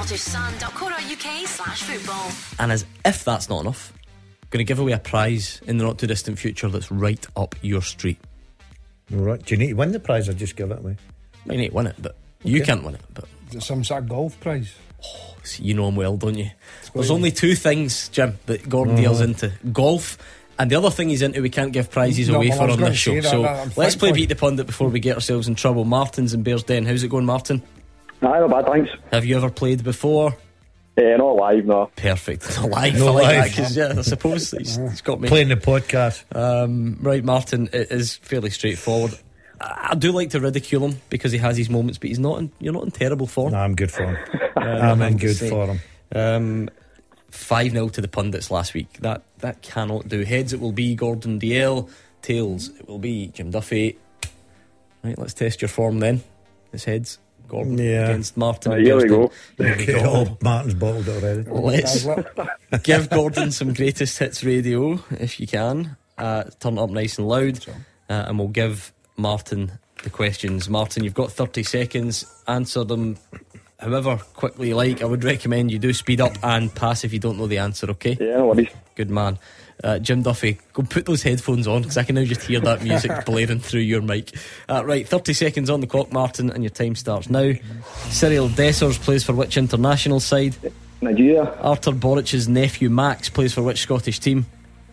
thescottishsun.co.uk/football. And as if that's not enough, I'm going to give away a prize in the not too distant future that's right up your street. Right. Do you need to win the prize or just give it away? I need to win it, but you can't win it. But Is it some sort of golf prize? see, you know him well, don't you? There's only two things, Jim, that Gordon Dale's into: golf, and the other thing he's into we can't give prizes away for on this show. So let's play Beat the Pundit before we get ourselves in trouble. Martin's in Bearsden. How's it going, Martin? Aye, not bad, thanks. Have you ever played before? Not live, no. Perfect. Not live. No I like live. that, 'cause, yeah, I suppose he's got me playing the podcast. Right, Martin, it is fairly straightforward. I do like to ridicule him because he has his moments, but you're not in terrible form. No, I'm good for him. I'm in good for him. 5-0 to the Pundits last week. That cannot do. Heads it will be Gordon Dalziel. Tails it will be Jim Duffy. Right, let's test your form then. It's heads. Gordon against Martin. Here we go. Oh, Martin's bottled it already. Let's give Gordon some greatest hits radio if you can. Turn it up nice and loud, and we'll give Martin the questions. Martin, you've got 30 seconds. Answer them however quickly you like. I would recommend you do speed up and pass if you don't know the answer, okay? Yeah, no worries. Good man. Jim Duffy, go put those headphones on because I can now just hear that music blaring through your mic. Right, 30 seconds on the clock, Martin, and your time starts now. Cyril Dessers plays for which international side? Nigeria. Artur Boric's nephew Max plays for which Scottish team?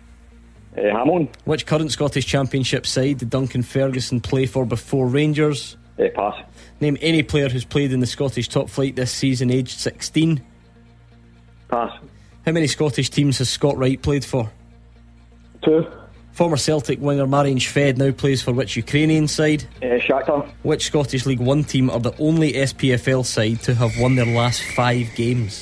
Hamilton. Which current Scottish Championship side did Duncan Ferguson play for before Rangers? Pass. Name any player who's played in the Scottish top flight this season, aged 16. Pass. How many Scottish teams has Scott Wright played for? 2. Former Celtic winger Marian Shved now plays for which Ukrainian side? Shakhtar. Which Scottish League One team are the only SPFL side to have won their last 5 games?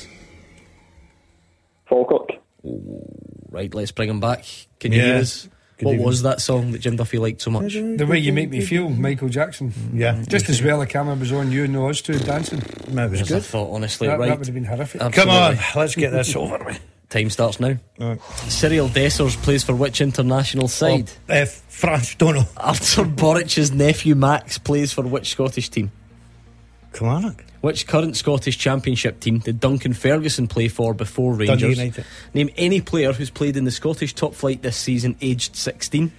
Falkirk. Right, let's bring him back. Can you hear us? What was that song that Jim Duffy liked so much? The Way You Make Me Feel, Michael Jackson. Yeah. Just as well the camera was on you and us two dancing. That was As I thought, honestly. That Right, would have been horrific. Come on, let's get this over with. time starts now. Cyril Dessers plays for which international side? France, don't know. Artur Boric's nephew Max plays for which Scottish team? Kilmarnock. Which current Scottish Championship team did Duncan Ferguson play for before Rangers? Dundee United. Name any player who's played in the Scottish top flight this season, aged 16.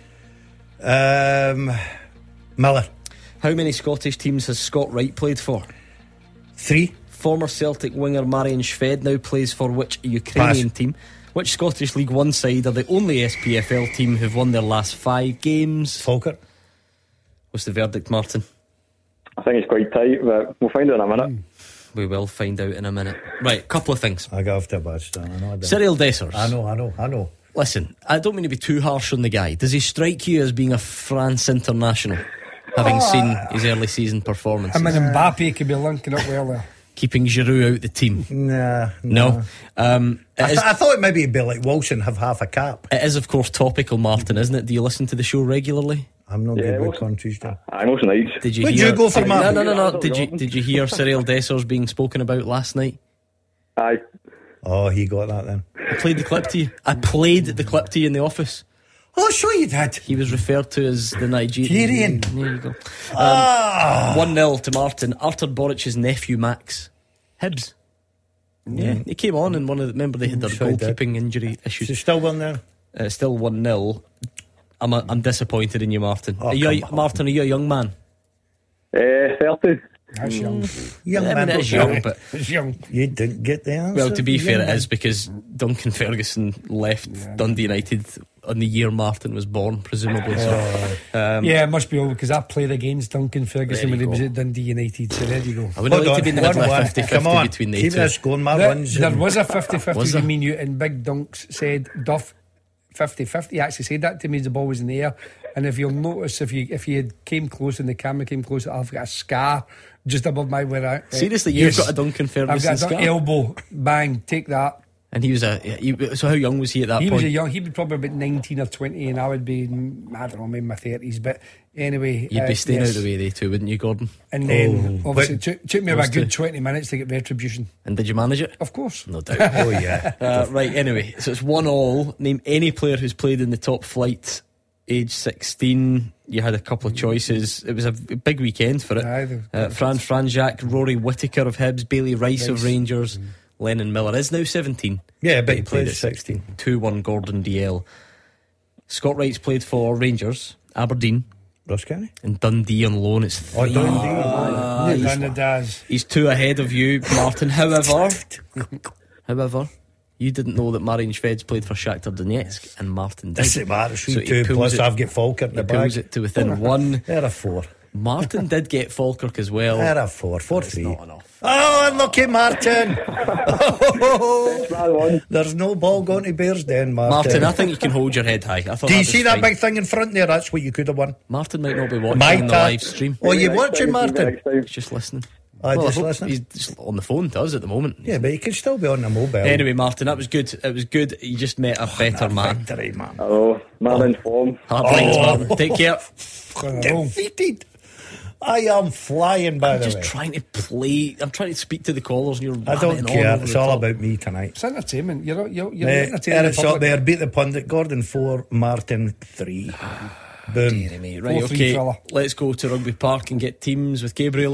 Miller. How many Scottish teams has Scott Wright played for? 3. Former Celtic winger Marian Shved now plays for which Ukrainian team? Which Scottish League One side are the only SPFL team who've won their last 5 games? Falkirk. What's the verdict, Martin? I think it's quite tight, but we'll find out in a minute. We will find out in a minute. Right, couple of things. I got off to a bad start. I know I did. Cyril Dessers. I know. Listen, I don't mean to be too harsh on the guy. Does he strike you as being a France international, having seen his early season performances? Him and Mbappe could be linking up well there. Keeping Giroud out the team? No. I thought maybe it'd be like Wilson, have half a cap. It is, of course, topical, Martin, isn't it? Do you listen to the show regularly? I'm not good with countries. I most nights. Did you Where'd hear? you go for, Martin? No. Did you hear Cyril Dessers being spoken about last night? Aye. Oh, he got that then. I played the clip to you. I played the clip to you in the office. Oh, sure you did. He was referred to as the Nigerian. There you go. 1-0 to Martin. Artur Boric's nephew Max. Hibs. Yeah, he came on and remember they had their goalkeeping injury issues. So still 1-0. Still 1-0. I'm disappointed in you, Martin. Oh, Martin, are you a young man? 30. That's young. Young I man, mean, it is young, but It's young. you didn't get the answer. well, to be fair, Young it man. is because Duncan Ferguson left Dundee United on the year Martin was born, presumably. Yeah, it must be all because I played against Duncan Ferguson There when you he was go. at Dundee United. So there you go. I would like to be in the middle of 1-1. 50-50 Come on, between the keep two. this going. My There, runs. there was a 50-50 Was there? between you and Big Dunks said Duff 50-50. He actually said that to me as the ball was in the air. And if you'll notice, if you had came close and the camera came close, I've got a scar just above my where I Seriously, you've got a Duncan Ferguson I've got scar? a elbow. Bang, take that. And he was so how young was he at that He point? was a young. He'd be probably about 19 or 20, and I would be, I don't know, maybe my 30s. But anyway, You'd be staying yes. out of the way, they two, wouldn't you, Gordon? And then obviously but- it took me about a Those two. good 20 minutes to get retribution. And did you manage it? Of course. No doubt. Oh, yeah. Right, anyway, so it's 1-1. Name any player who's played in the top flight, age 16. You had a couple of choices. It was a big weekend for it. Fran Franjak, Rory Whittaker of Hibs, Bailey Rice of Rangers, Lennon Miller is now 17. Yeah, but he played played at 16. 2-1 Gordon DL. Scott Wright's played for Rangers, Aberdeen, Ross County, and Dundee on loan. It's 3. He's 2 ahead of you, Martin. However, you didn't know that Marian Shved's played for Shakhtar Donetsk, and Martin did. Doesn't matter. So he 2 pulls plus. it- I've got Falkirk in the He pulls bag. it to within 1. They're a 4. Martin did get Falkirk as well. They're a 4. 4-3. Not enough. Oh, unlucky Martin. There's no ball going to Bearsden, Martin. Martin, I think you can hold your head high. I thought Do you was see that fine. big thing in front there? That's what you could have won. Martin might not be watching Might the have. live stream. Oh, you watching, Martin? He's just listening. I Well, just hope listening. He's just on the phone to us at the moment. Yeah, but he could still be on the mobile. Anyway, Martin, that was good. It was good. You just met a better man. Victory, man. Hello, man in form. Hard lines, Martin. Take care. Defeated. I am flying, by I'm the just way. trying to play. I'm trying to speak to the callers, and you're. I don't ramming on care. over It's the all top. about me tonight. It's entertainment. You're Eric's entertaining. up there. Beat the pundit. Gordon 4, Martin 3. Boom. Deary me. Right, 4-3 okay. fella. Let's go to Rugby Park and get teams with Gabriel.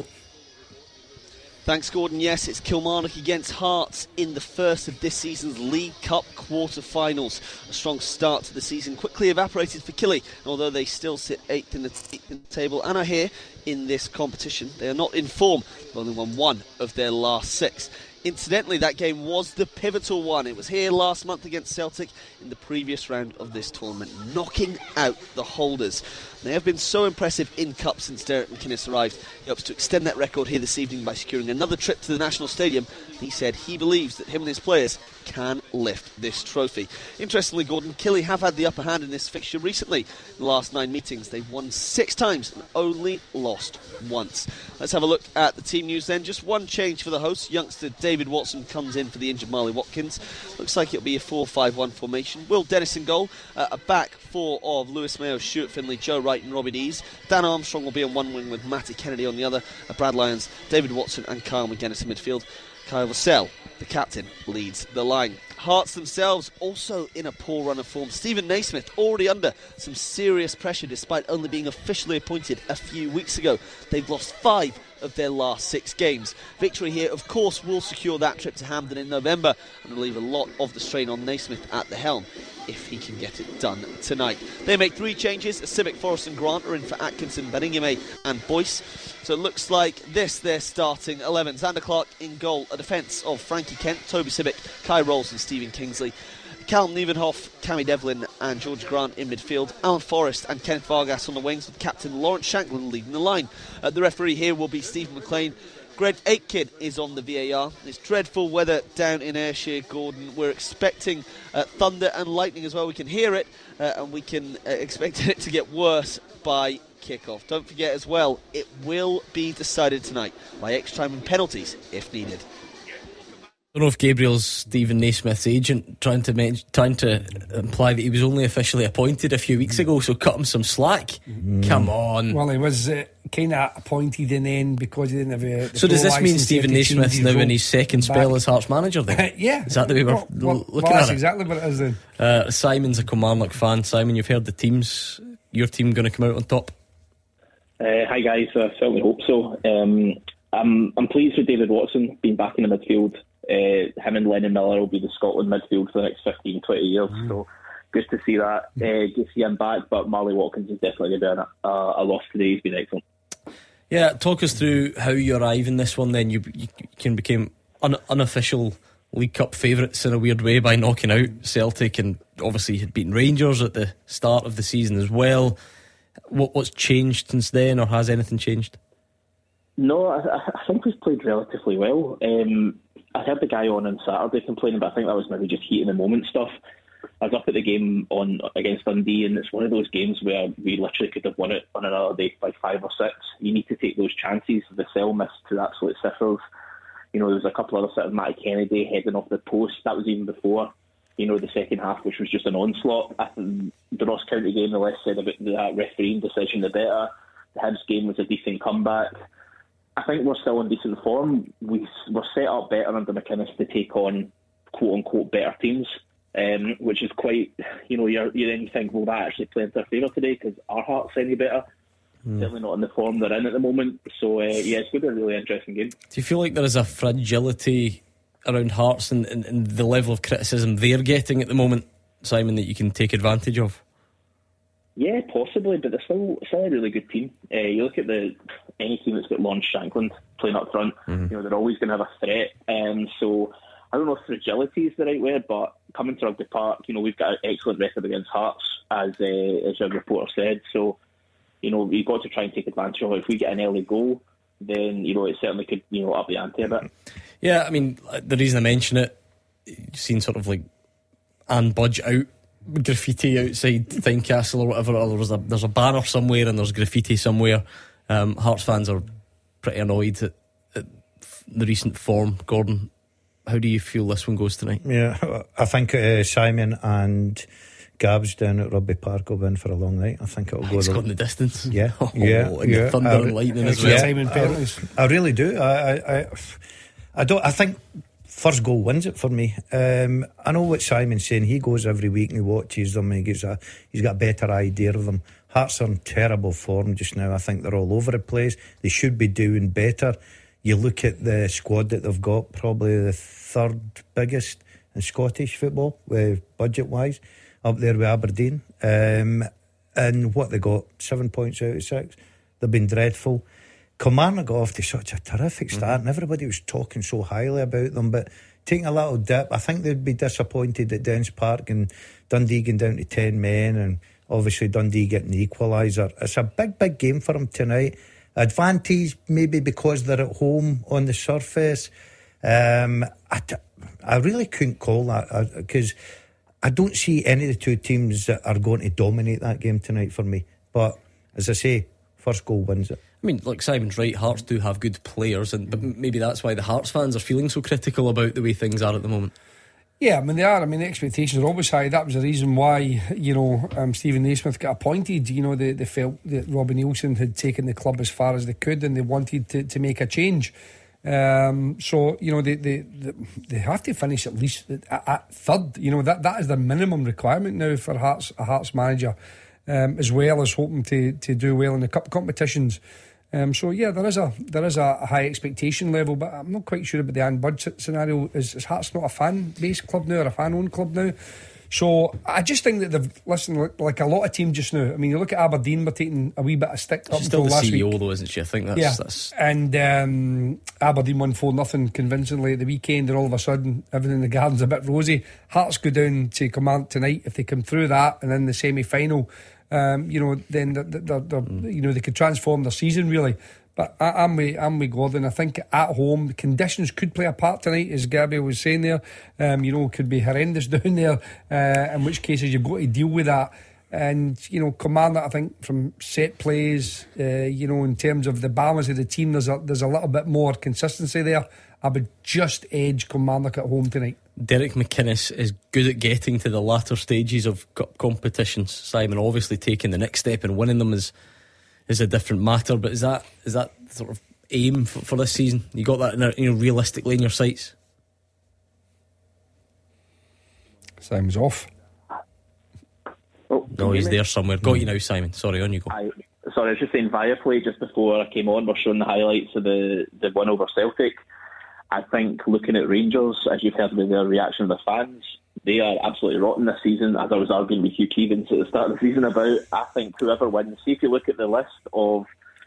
Thanks, Gordon. Yes, it's Kilmarnock against Hearts in the first of this season's League Cup quarter-finals. A strong start to the season quickly evaporated for Killie, although they still sit 8th in the table and are here in this competition. They are not in form. They've only won 1 of their last 6. Incidentally, that game was the pivotal one. It was here last month against Celtic in the previous round of this tournament, knocking out the holders. They have been so impressive in Cup since Derek McInnes arrived. He hopes to extend that record here this evening by securing another trip to the National Stadium. He said he believes that him and his players can lift this trophy. Interestingly, Gordon, Killie have had the upper hand in this fixture recently. In the last 9 meetings, they've won 6 times and only lost once. Let's have a look at the team news then. Just one change for the hosts. Youngster David Watson comes in for the injured Marley Watkins. Looks like it'll be a 4-5-1 formation. Will Dennis in goal. A back 4 of Lewis Mayo, Stuart Finlay, Joe Wright and Robbie Dees. Dan Armstrong will be on one wing with Matty Kennedy on the other. Brad Lyons, David Watson and Kyle McGuinness in midfield. Kyle Vassell, the captain, leads the line. Hearts themselves also in a poor run of form. Stephen Naismith already under some serious pressure despite only being officially appointed a few weeks ago. They've lost 5 of their last 6 games. Victory here, of course, will secure that trip to Hampden in November and relieve a lot of the strain on Naismith at the helm if he can get it done tonight. They make 3 changes. Civic, Forrest and Grant are in for Atkinson, Beningame and Boyce. So it looks like this, their starting 11. Xander Clark in goal, a defence of Frankie Kent, Toby Civic, Kai Rolls and Stephen Kingsley. Callum Nievenhoff, Cammy Devlin and George Grant in midfield. Alan Forrest and Kenneth Vargas on the wings with captain Lawrence Shanklin leading the line. The referee here will be Stephen McLean. Greg Aitken is on the VAR. It's dreadful weather down in Ayrshire, Gordon. We're expecting thunder and lightning as well. We can hear it and we can expect it to get worse by kick-off. Don't forget as well, it will be decided tonight by extra time and penalties if needed. I don't know if Gabriel's Stephen Naismith's agent trying to imply that he was only officially appointed a few weeks ago, so cut him some slack. Come on. Well, he was kind of appointed and then because he didn't have the So does this mean licence, Stephen he had to change Naismith's his now in role his second spell back. as Hearts manager then? Yeah. Is that the way we're looking at that's it? exactly what it is then. Simon's a Kilmarnock fan. Simon, you've heard the teams. Your team going to come out on top? Hi guys, I certainly hope so. I'm pleased with David Watson being back in the midfield. Him and Lennon Miller will be the Scotland midfield for the next 15-20 years, so good to see that. Good to see him back, but Marley Watkins is definitely going to be a loss today. He's been excellent. Yeah, talk us through how you arrive in this one then. You can become unofficial League Cup favourites in a weird way by knocking out Celtic, and obviously had beaten Rangers at the start of the season as well. What's changed since then, or has anything changed? No, I think we've played relatively well. I heard the guy on Saturday complaining, but I think that was maybe just heat in the moment stuff. I was up at the game against Dundee, and it's one of those games where we literally could have won it on another day by 5 or 6. You need to take those chances. The Cell missed to absolute siffers. There was a couple other sort of Matty Kennedy heading off the post. That was even before, the second half, which was just an onslaught. I think the Ross County game, the less said about that refereeing decision, the better. The Hibs game was a decent comeback. I think we're still in decent form. We're set up better under McInnes to take on quote-unquote better teams, which is quite, you then think, will that actually play into our favour today because our Hearts any better? Certainly not in the form they're in at the moment. So, it's going to be a really interesting game. Do you feel like there is a fragility around Hearts and the level of criticism they're getting at the moment, Simon, that you can take advantage of? Yeah, possibly, but they're still a really good team. You look at any team that's got Lawrence Shankland playing up front, they're always going to have a threat. So I don't know if fragility is the right word, but coming to Rugby Park, we've got an excellent record against Hearts, as a reporter said. So, we've got to try and take advantage of it. If we get an early goal, then, it certainly could, up the ante a bit. Yeah, I mean, the reason I mention it, you've seen sort of like Anne Budge out graffiti outside Tynecastle or whatever, or there's a banner somewhere and there's graffiti somewhere. Hearts fans are pretty annoyed at the recent form. Gordon, how do you feel this one goes tonight? Yeah, I think Simon and Gabs down at Rugby Park will win for a long night. I think it'll go. It's got in the distance. Yeah, and the thunder and lightning as well. Simon I really do. I don't. I think first goal wins it for me. I know what Simon's saying. He goes every week and he watches them and he's got a better idea of them. Hearts are in terrible form just now. I think they're all over the place. They should be doing better. You look at the squad that they've got, probably the third biggest in Scottish football, budget-wise, up there with Aberdeen. And what they got, 7 points out of 6. They've been dreadful. Kilmarnock got off to such a terrific start, and everybody was talking so highly about them, but taking a little dip, I think they'd be disappointed at Dens Park and Dundee going down to 10 men, and obviously Dundee getting the equaliser. It's a big game for them tonight. Advantage maybe because they're at home on the surface. I really couldn't call that because I don't see any of the two teams that are going to dominate that game tonight for me. But as I say, first goal wins it. I mean, like Simon's right, Hearts do have good players, but maybe that's why the Hearts fans are feeling so critical about the way things are at the moment. Yeah, I mean, they are. I mean, the expectations are always high. That was the reason why, Stephen Naismith got appointed. They felt that Robbie Neilson had taken the club as far as they could and they wanted to make a change. So, they have to finish at least at third. That is the minimum requirement now for a Hearts manager, as well as hoping to do well in the cup competitions. So yeah, there is a high expectation level, but I'm not quite sure about the Anne Budge scenario. Is Hearts not a fan-based club now or a fan-owned club now? So I just think that they've listened like a lot of teams just now. I mean, you look at Aberdeen, we're taking a wee bit of stick up until last week. She's still the CEO though, isn't she? I think that's... And Aberdeen won 4-0 convincingly at the weekend, and all of a sudden everything in the garden's a bit rosy. Hearts go down to Kilmarnock tonight. If they come through that and in the semi-final, then they could transform their season really. But I'm with Gordon. I think at home the conditions could play a part tonight, as Gabriel was saying there. Could be horrendous down there, in which cases you've got to deal with that. And Kilmarnock, I think from set plays, in terms of the balance of the team, there's a little bit more consistency there. I would just edge Kilmarnock at home tonight. Derek McInnes is good at getting to the latter stages of cup competitions. Simon, obviously taking the next step and winning them is a different matter. But is that sort of aim for this season? You got that realistically in your sights? Simon's off. Oh, no, he's there somewhere. Got you now, Simon. Sorry, on you go. Sorry, I was just saying Viaplay just before I came on, we're showing the highlights of the win over Celtic. I think looking at Rangers, as you've heard with their reaction of the fans, they are absolutely rotten this season, as I was arguing with Hugh Keevins at the start of the season about. I think whoever wins, see if you look at the list of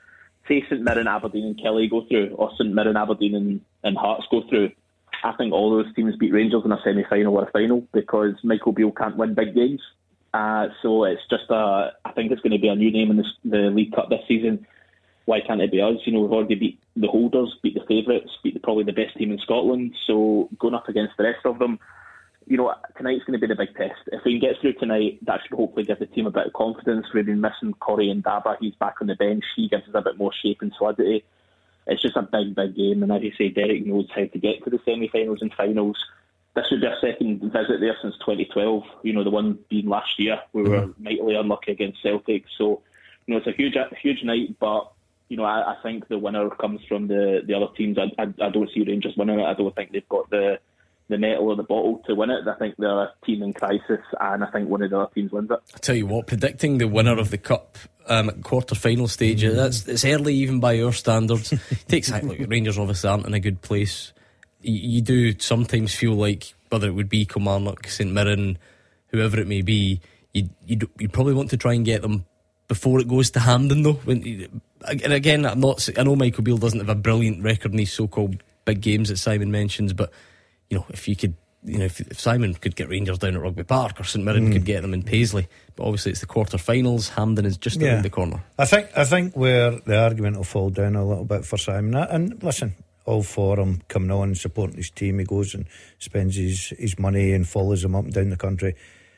say St Mirren, Aberdeen and Kelly go through, or St Mirren, Aberdeen and Hearts go through, I think all those teams beat Rangers in a semi-final or a final, because Michael Beale can't win big games. So it's just I think it's going to be a new name in the League Cup this season. Why can't it be us? We've already beat the holders, beat the favourites, beat probably the best team in Scotland. So going up against the rest of them, tonight's going to be the big test. If we can get through tonight, that should hopefully give the team a bit of confidence. We've been missing Corey and Daba. He's back on the bench. He gives us a bit more shape and solidity. It's just a big, big game. And as you say, Derek knows how to get to the semi-finals and finals. This would be our second visit there since 2012. The one being last year. We were mightily unlucky against Celtic. So, it's a huge night, but I think the winner comes from the other teams. I don't see Rangers winning it. I don't think they've got the metal or the bottle to win it. I think they're a team in crisis, and I think one of the other teams wins it. I tell you what, predicting the winner of the Cup at quarter-final stage, it's early even by our standards. It takes time. Look, Rangers obviously aren't in a good place. You do sometimes feel like, whether it would be Kilmarnock, St Mirren, whoever it may be, you probably want to try and get them before it goes to Hampden, though. And again, I know Michael Beale doesn't have a brilliant record in these so-called big games that Simon mentions, but if you could, if Simon could get Rangers down at Rugby Park, or St Mirren could get them in Paisley, but obviously it's the quarter-finals. Hampden is just around the corner. I think where the argument will fall down a little bit for Simon, and listen, all for him coming on and supporting his team, he goes and spends his money and follows them up and down the country.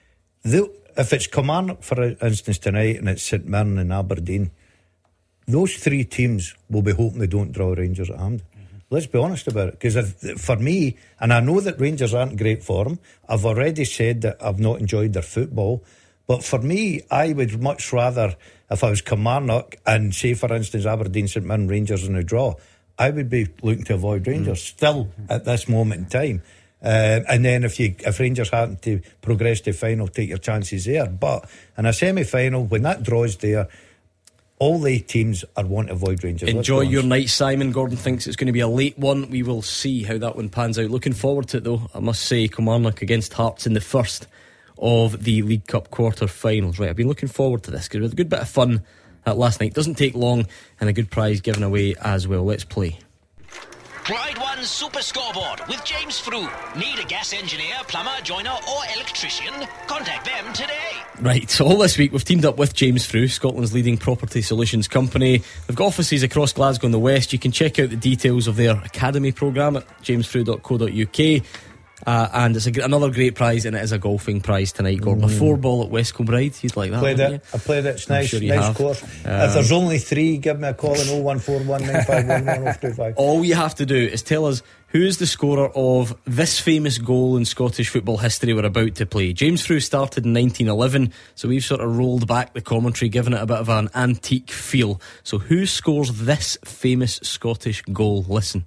If it's Kilmarnock, for instance, tonight, and it's St Mirren and Aberdeen, those three teams will be hoping they don't draw Rangers at Hampden. Let's be honest about it, because for me, and I know that Rangers aren't great form, I've already said that I've not enjoyed their football, but for me, I would much rather, if I was Kilmarnock and say for instance Aberdeen, St Mirren, Rangers in a draw, I would be looking to avoid Rangers still at this moment in time. And then if Rangers happen to progress to final, take your chances there. But in a semi-final, when that draw's there, all the teams are want to avoid Rangers. Enjoy your night, Simon. Gordon thinks it's going to be a late one. We will see how that one pans out. Looking forward to it, though. I must say, Kilmarnock against Hearts in the first of the League Cup quarter-finals. Right, I've been looking forward to this because we had a good bit of fun last night. Doesn't take long, and a good prize given away as well. Let's play. Clyde One Super Scoreboard with James Frew. Need a gas engineer, plumber, joiner or electrician? Contact them today. Right, so all this week we've teamed up with James Frew, Scotland's leading property solutions company. They've got offices across Glasgow and the West. You can check out the details of their academy programme at jamesfrew.co.uk. And it's another great prize, and it is a golfing prize tonight, Gordon. A 4-ball at West Kilbride. You'd like that? I played it. It's nice, sure nice course. If there's only 3, give me a call on 0141 951 1025. All you have to do is tell us who is the scorer of this famous goal in Scottish football history we're about to play. James Frew started in 1911, so we've sort of rolled back the commentary, given it a bit of an antique feel. So who scores this famous Scottish goal? Listen.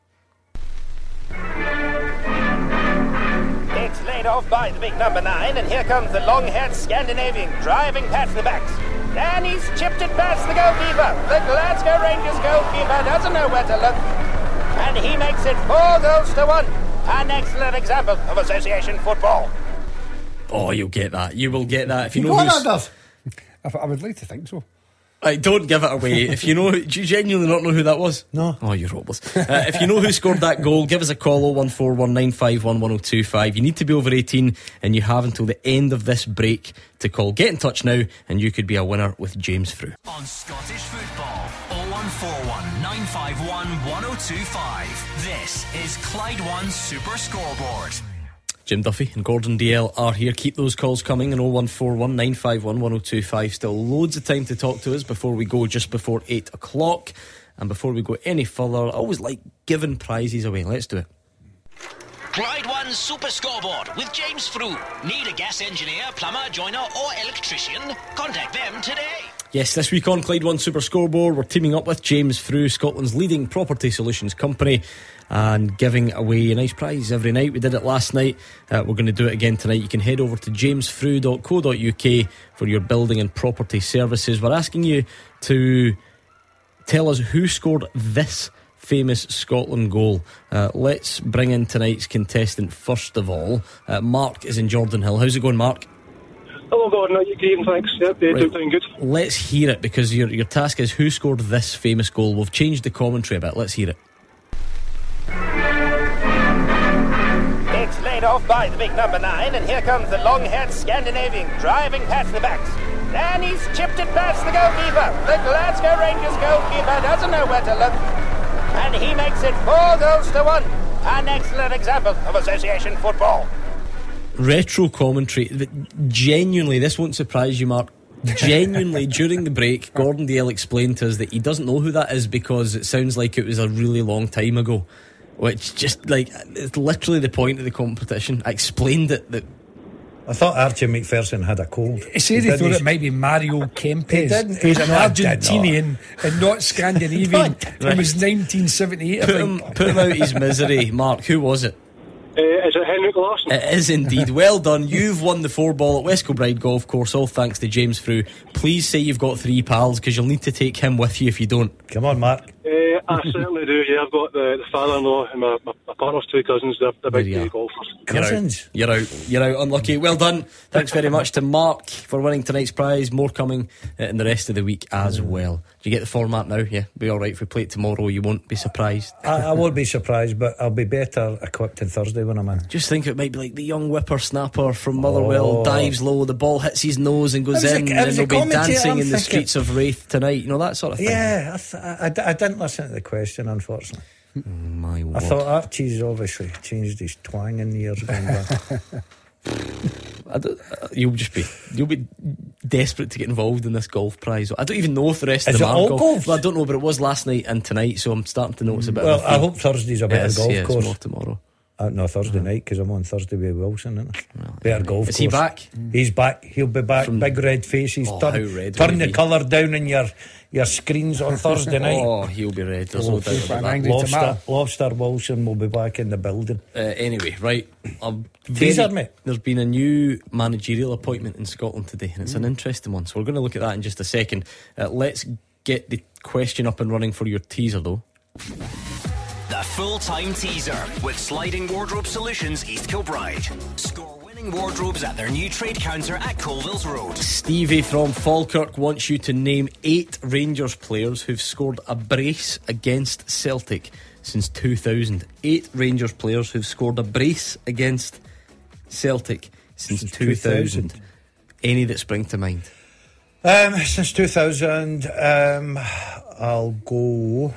Laid off by the big number 9, and here comes the long-haired Scandinavian driving past the backs. And he's chipped it past the goalkeeper. The Glasgow Rangers goalkeeper doesn't know where to look, and he makes it 4-1. An excellent example of association football. Oh, you'll get that. You will get that if you know. I would like to think so. Right, don't give it away. If you know, do you genuinely not know who that was? No. Oh, you're hopeless. If you know who scored that goal, give us a call 0141 951 1025. You need to be over 18, and you have until the end of this break to call. Get in touch now, and you could be a winner with James Frew. On Scottish football, 0141 951 1025. This is Clyde One Super Scoreboard. Jim Duffy and Gordon DL are here. Keep those calls coming in 0141 951 1025. Still loads of time to talk to us before we go, just before 8 o'clock. And before we go any further, I always like giving prizes away. Let's do it. Clyde One Super Scoreboard with James Frew. Need a gas engineer, plumber, joiner or electrician? Contact them today. Yes, this week on Clyde One Super Scoreboard, we're teaming up with James Frew, Scotland's leading property solutions company, and giving away a nice prize every night. We did it last night. We're going to do it again tonight. You can head over to jamesfrew.co.uk for your building and property services. We're asking you to tell us who scored this famous Scotland goal. Let's bring in tonight's contestant first of all. Mark is in Jordan Hill. How's it going, Mark? Hello, Gordon. Are you great? Thanks. Yep, doing good. Let's hear it, because your task is who scored this famous goal. We've changed the commentary a bit. Let's hear it. It's laid off by the big number 9, and here comes the long-haired Scandinavian driving past the backs. And he's chipped it past the goalkeeper. The Glasgow Rangers goalkeeper doesn't know where to look. And he makes it 4-1. An excellent example of association football. Retro commentary. Genuinely, this won't surprise you, Mark. Genuinely, during the break, Gordon Dale explained to us that he doesn't know who that is because it sounds like it was a really long time ago. Which just, like, it's literally the point of the competition. I explained it that I thought Archie McPherson had a cold. He said he thought it might be Mario Kempes, who's an Argentinian and not Scandinavian. It was 1978. Put him out his misery. Mark, who was it? Is it Henrik Larsson? It is indeed. Well done. You've won the 4-ball at West Kilbride Golf Course, all thanks to James Frew. Please say you've got 3 pals, because you'll need to take him with you if you don't. Come on, Mark. I certainly do. Yeah, I've got the father-in-law and my partner's 2 cousins. They're big golfers. Cousins? You're out. Unlucky. Well done. Thanks very much to Mark for winning tonight's prize. More coming in the rest of the week as well. Do you get the format now? Yeah, be alright if we play it tomorrow. You won't be surprised. I won't be surprised, but I'll be better equipped on Thursday when I'm in. Just think it might be like the young whippersnapper from Motherwell dives low, the ball hits his nose and goes in, and they'll be dancing in the streets of Wraith tonight. You know, that sort of thing. Yeah, I didn't listen to the question, unfortunately. My word. I thought Archie's obviously changed his twang in the years going back. You'll be desperate to get involved in this golf prize. I don't even know if the rest of Is them it are all golf. golf? Well, I don't know, but it was last night and tonight, so I'm starting to notice a bit. Well, of a I hope Thursday's a better golf course. course. More tomorrow. No, Thursday night, because I'm on Thursday with Wilson, isn't it? Well, better golf is course. he back? He's back. He'll be back. Big red face. He's turn the colour down in your screens on Thursday night. Oh, he'll be red. There's no doubt about that. Lobster Wilson will be back in the building. Anyway, right. Mate. There's been a new managerial appointment in Scotland today, and it's an interesting one. So we're going to look at that in just a second. Let's get the question up and running for your teaser, though. The full-time teaser with Sliding Wardrobe Solutions East Kilbride. Score winning wardrobes at their new trade counter at Colville's Road. Stevie from Falkirk wants you to name 8 Rangers players who've scored a brace against Celtic since 2000. 8 Rangers players who've scored a brace against Celtic since 2000. Any that spring to mind? Since 2000, I'll go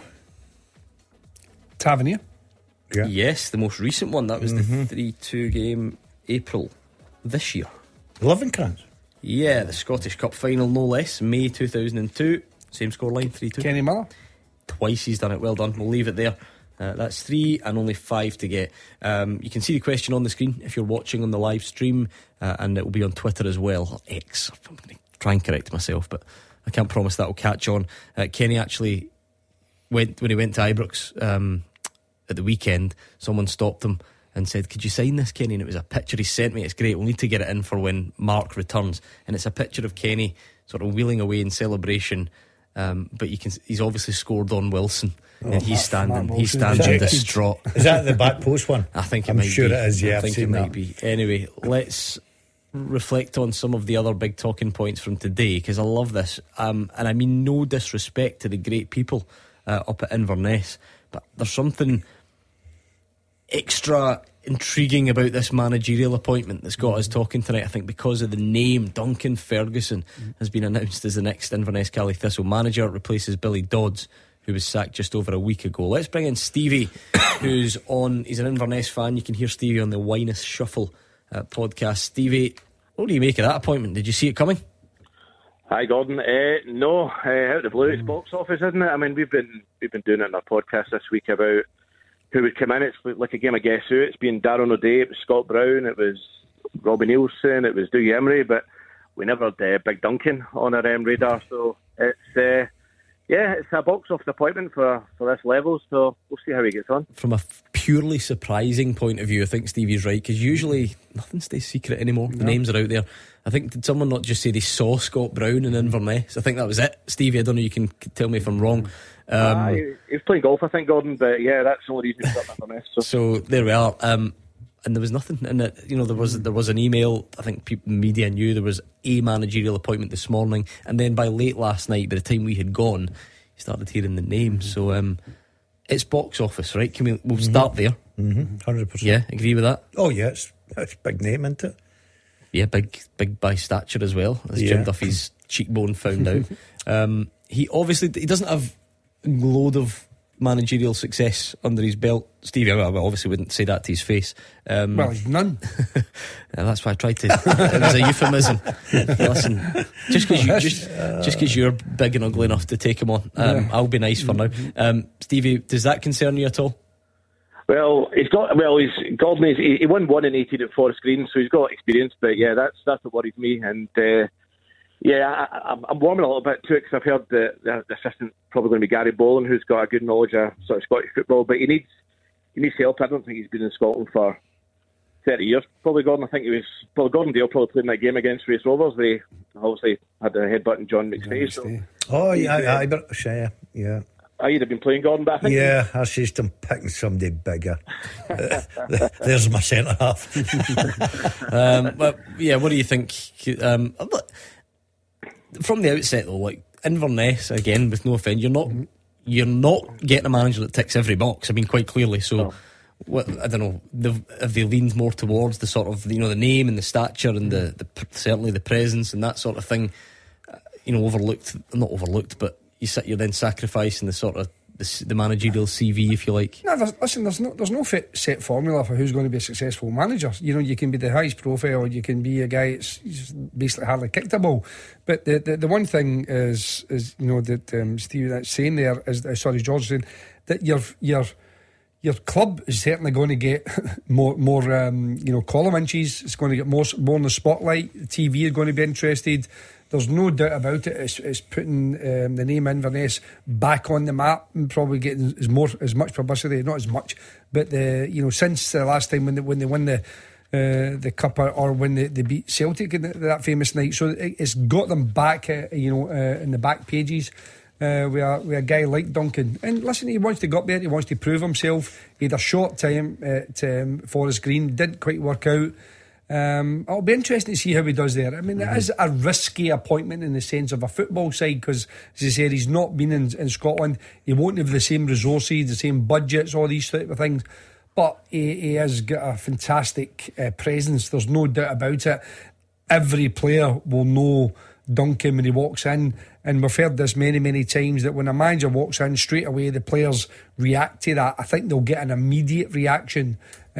Tavernier. Yeah. Yes, the most recent one. That was the 3-2 game April this year. Lovencrantz. Yeah, the Scottish Cup final, no less. May 2002. Same scoreline, 3-2. Kenny Miller. Twice he's done it. Well done. We'll leave it there. That's 3 and only 5 to get. You can see the question on the screen if you're watching on the live stream, and it will be on Twitter as well. X. I'm going to try and correct myself, but I can't promise that will catch on. Kenny actually when he went to Ibrox at the weekend, someone stopped him and said, "Could you sign this, Kenny?" And it was a picture he sent me. It's great. We'll need to get it in for when Mark returns. And it's a picture of Kenny sort of wheeling away in celebration. But he's obviously scored on Wilson, and he's standing distraught. Is that the back post one? I think I'm sure it is. Yeah, I think it might be. Anyway, let's reflect on some of the other big talking points from today, because I love this. And I mean no disrespect to the great people up at Inverness, but there's something extra intriguing about this managerial appointment that's got us talking tonight. I think because of the name, Duncan Ferguson has been announced as the next Inverness Cally Thistle manager. It replaces Billy Dodds, who was sacked just over a week ago. Let's bring in Stevie, he's an Inverness fan. You can hear Stevie on the Winus Shuffle podcast. Stevie, what do you make of that appointment? Did you see it coming? Hi Gordon. No, out of the blue, it's box office, isn't it? I mean, we've been doing it in our podcast this week about who would come in. It's like a game of guess who. It's been Darren O'Day, it was Scott Brown, it was Robbie Nielsen, it was Dougie Emery, but we never had Big Duncan on our radar. So it's it's a box office appointment for this level. So we'll see how he gets on. From a purely surprising point of view, I think Stevie's right, because usually nothing stays secret anymore. The names are out there. I think, did someone not just say they saw Scott Brown in Inverness? I think that was it. Stevie, I don't know, you can tell me if I'm wrong. He was playing golf, I think, Gordon, but yeah, that's the only reason he's up in Inverness. So there we are. and there was nothing. And there was an email. I think media knew there was a managerial appointment this morning, and then by late last night, by the time we had gone, you started hearing the name. So it's box office, right? We'll start there. 100%. Yeah, agree with that. Oh yeah, it's a big name, isn't it? Yeah, big by stature as well, as Jim Duffy's cheekbone found out. He doesn't have a load of managerial success under his belt. Stevie, I obviously wouldn't say that to his face. Well, he's none. That's why I tried to. It was a euphemism. Listen, just because you're big and ugly enough to take him on, I'll be nice for now. Stevie, does that concern you at all? Well, he won 1 in 18 at Forest Green, so he's got experience. But yeah, that's what worries me. And I'm warming a little bit to it because I've heard the assistant probably going to be Gary Boland, who's got a good knowledge of sort of Scottish football, but he needs help. I don't think he's been in Scotland for 30 years. Probably Gordon. I think Gordon Dale probably played in that game against Race Rovers. They obviously had a headbutt in John McStay. So. Oh yeah, yeah. You'd have been playing Gordon, but I think... Yeah, I see them picking somebody bigger. There's my centre half. But yeah, what do you think? From the outset though, like Inverness, again, with no offence, you're not getting a manager that ticks every box. I mean, quite clearly. So, I don't know, have they leaned more towards the sort of, the name and the stature and the certainly the presence and that sort of thing, not overlooked, but you're then sacrificing the sort of the managerial CV, if you like. No, there's no set formula for who's going to be a successful manager. You can be the highest profile, or you can be a guy that's basically hardly kicked a ball. But the one thing is that Steve that's saying there is, George saying that your club is certainly going to get more column inches. It's going to get more in the spotlight. The TV is going to be interested. There's no doubt about it. It's putting the name Inverness back on the map and probably getting as much publicity, not as much, but since the last time when they won the cup, or when they beat Celtic in that famous night. So it's got them back, in the back pages. With a guy like Duncan, and listen, he wants to go up there. He wants to prove himself. He had a short time at Forest Green, didn't quite work out. It'll be interesting to see how he does there. I mean, it is a risky appointment in the sense of a football side, because, as I said, he's not been in Scotland. He won't have the same resources, the same budgets, all these type of things. But he has got a fantastic presence. There's no doubt about it. Every player will know Duncan when he walks in, and we've heard this many times, that when a manager walks in, straight away the players react to that. I think they'll get an immediate reaction.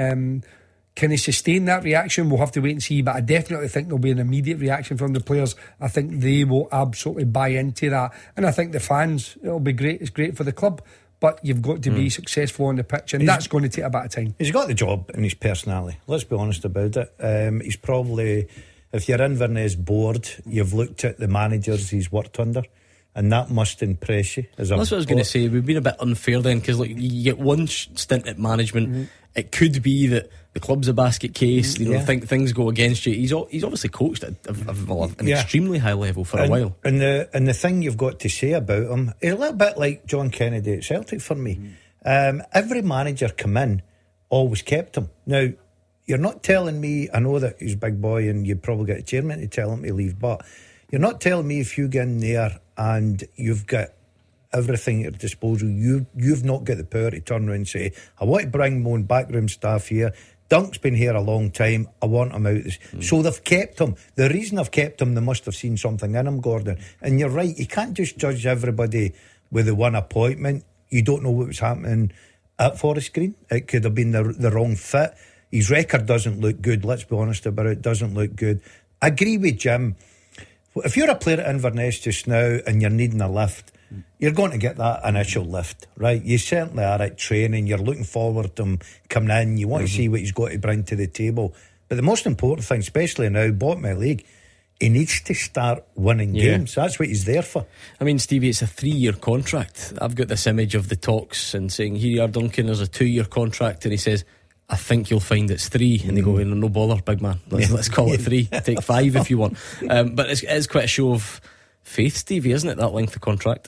Can he sustain that reaction? We'll have to wait and see, but I definitely think there'll be an immediate reaction from the players. I think they will absolutely buy into that, and I think the fans, it'll be great. It's great for the club, but you've got to be successful on the pitch, and that's going to take a bit of time. He's got the job in his personality, let's be honest about it. He's probably, if you're Inverness board, you've looked at the managers he's worked under, and that must impress you. That's what I was going to say. We've been a bit unfair then, because you get one stint at management. It could be that the club's a basket case. Think things go against you. He's obviously coached at an extremely high level for a while. And the thing you've got to say about him, a little bit like John Kennedy at Celtic for me. Every manager come in always kept him. Now, you're not telling me, I know that he's a big boy and you'd probably get a chairman to tell him to leave, but you're not telling me if you get in there and you've got everything at your disposal, you've not got the power to turn around and say, I want to bring my own backroom staff here. Dunk's been here a long time, I want him out. So they've kept him. The reason they've kept him, they must have seen something in him, Gordon. And you're right, you can't just judge everybody with the one appointment. You don't know what was happening at Forest Green. It could have been the wrong fit. His record doesn't look good, let's be honest about it. Doesn't look good. I agree with Jim. If you're a player at Inverness just now and you're needing a lift, you're going to get that initial lift, right? You certainly are at training. You're looking forward to him coming in. You want to see what he's got to bring to the table. But the most important thing, especially now, bottom of the league, he needs to start winning games. That's what he's there for. I mean, Stevie, it's a 3-year contract. I've got this image of the talks and saying, here you are, Duncan, there's a 2-year contract, and he says, I think you'll find it's 3. And they go, no bother, big man, let's call it 3. Take 5 if you want. But it's quite a show of faith, Stevie, isn't it, that length of contract?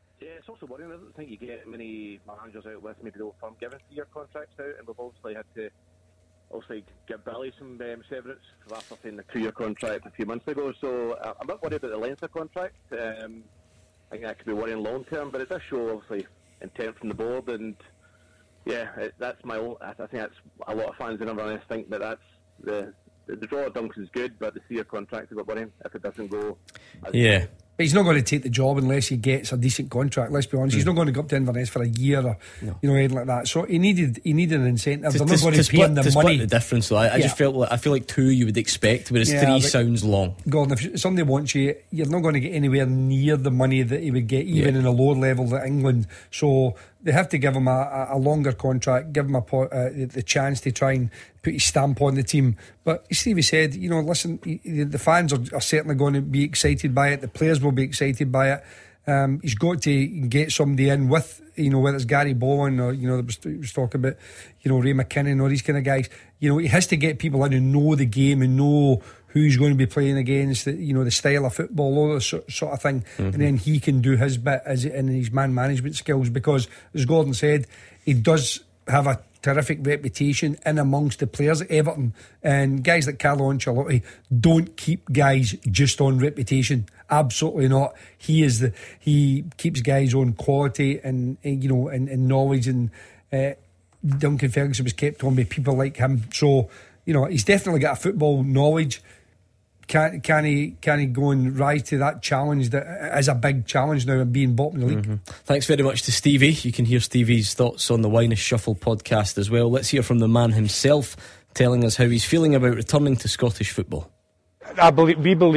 I don't think you get many managers out with maybe the old firm giving 3-year contracts out, and we've obviously had to obviously give Billy some severance after signing a 2-year contract a few months ago. So I'm not worried about the length of contract. I think that could be worrying long term, but it does show obviously intent from the board, and that's my own. I think that's a lot of fans in Inverness think that that's the draw of Duncan's good, but the 3-year contract is got worrying if it doesn't go. Yeah. But he's not going to take the job unless he gets a decent contract. Let's be honest. He's not going to go up to Inverness for a year or anything like that. So he needed an incentive. They're not going to pay him the money. Split the difference, though. I just feel like 2 you would expect, whereas 3 sounds long. Gordon, if somebody wants you, you're not going to get anywhere near the money that he would get even in a lower level at England. So they have to give him a longer contract, give him the chance to try and put his stamp on the team. But Stevie said, listen, the fans are certainly going to be excited by it. The players will be excited by it. He's got to get somebody in with, whether it's Gary Bowen or, there was talk about, Ray McKinnon or these kind of guys. He has to get people in who know the game and know who's going to be playing against, the style of football, all this sort of thing. And then he can do his bit in his man management skills, because, as Gordon said, he does have a terrific reputation in amongst the players at Everton, and guys like Carlo Ancelotti don't keep guys just on reputation. Absolutely not. He keeps guys on quality and knowledge, and Duncan Ferguson was kept on by people like him. So he's definitely got a football knowledge. Can he go and rise to that challenge that is a big challenge now of being bottom of the league? Thanks very much to Stevie. You can hear Stevie's thoughts on the Wyness Shuffle podcast as well. Let's hear from the man himself, telling us how he's feeling about returning to Scottish football. I believe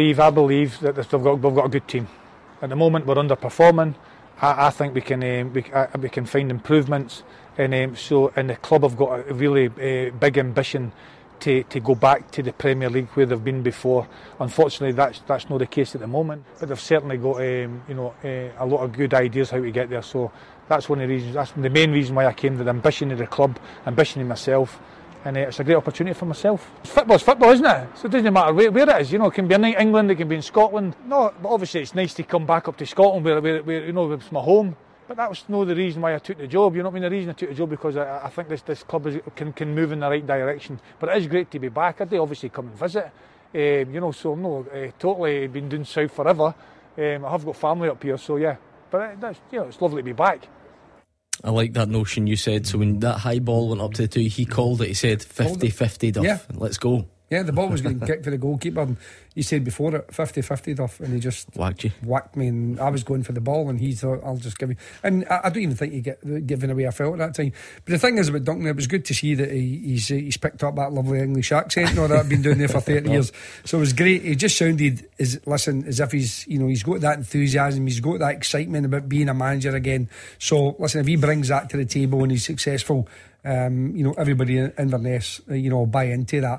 that we've got a good team. At the moment we're underperforming. I think we can find improvements, and the club have got a really big ambition to go back to the Premier League where they've been before. Unfortunately, that's not the case at the moment, but they've certainly got a lot of good ideas how to get there. So that's one of the reasons. That's the main reason why I came. The ambition of the club, ambition of myself, and it's a great opportunity for myself. Football's football, isn't it? So it doesn't matter where it is. It can be in England, it can be in Scotland. No, but obviously it's nice to come back up to Scotland where it's my home. But that was no the reason why I took the job. The reason I took the job because I think this club can move in the right direction. But it is great to be back. I do obviously come and visit. So I'm not totally been doing south forever. I have got family up here, so yeah. But it's lovely to be back. I like that notion you said. So when that high ball went up to the 2, he called it. He said 50-50 Duff. Yeah. Let's go. Yeah, the ball was getting kicked for the goalkeeper, and he said before it 50-50 Duff, and he just whacked me, and I was going for the ball, and he thought I'll just give you. And I don't even think he given away a foul at that time. But the thing is about Duncan, it was good to see that he's picked up that lovely English accent that I've been doing there for 30 years. So it was great. He just sounded as if he's got that enthusiasm, he's got that excitement about being a manager again. So listen, if he brings that to the table and he's successful, everybody in Inverness buy into that.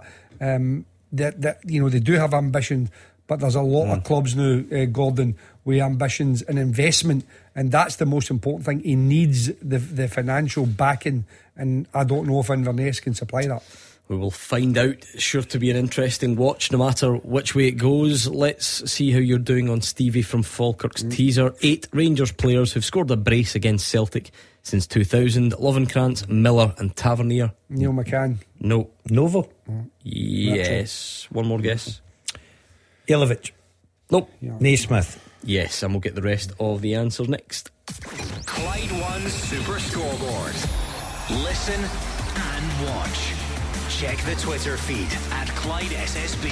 That they do have ambition, but there's a lot of clubs now, Gordon, with ambitions and investment, and that's the most important thing. He needs the financial backing, and I don't know if Inverness can supply that. We will find out. Sure to be an interesting watch no matter which way it goes. Let's see how you're doing on Stevie from Falkirk's teaser. 8 Rangers players who've scored a brace against Celtic since 2000. Lovencrantz, Miller and Tavernier. Neil McCann. No. Novo. Yes. One more guess. Ilovic. Nope. Naismith. Yes, and we'll get the rest of the answers next. Clyde One Super Scoreboard. Listen and watch. Check the Twitter feed at Clyde SSB.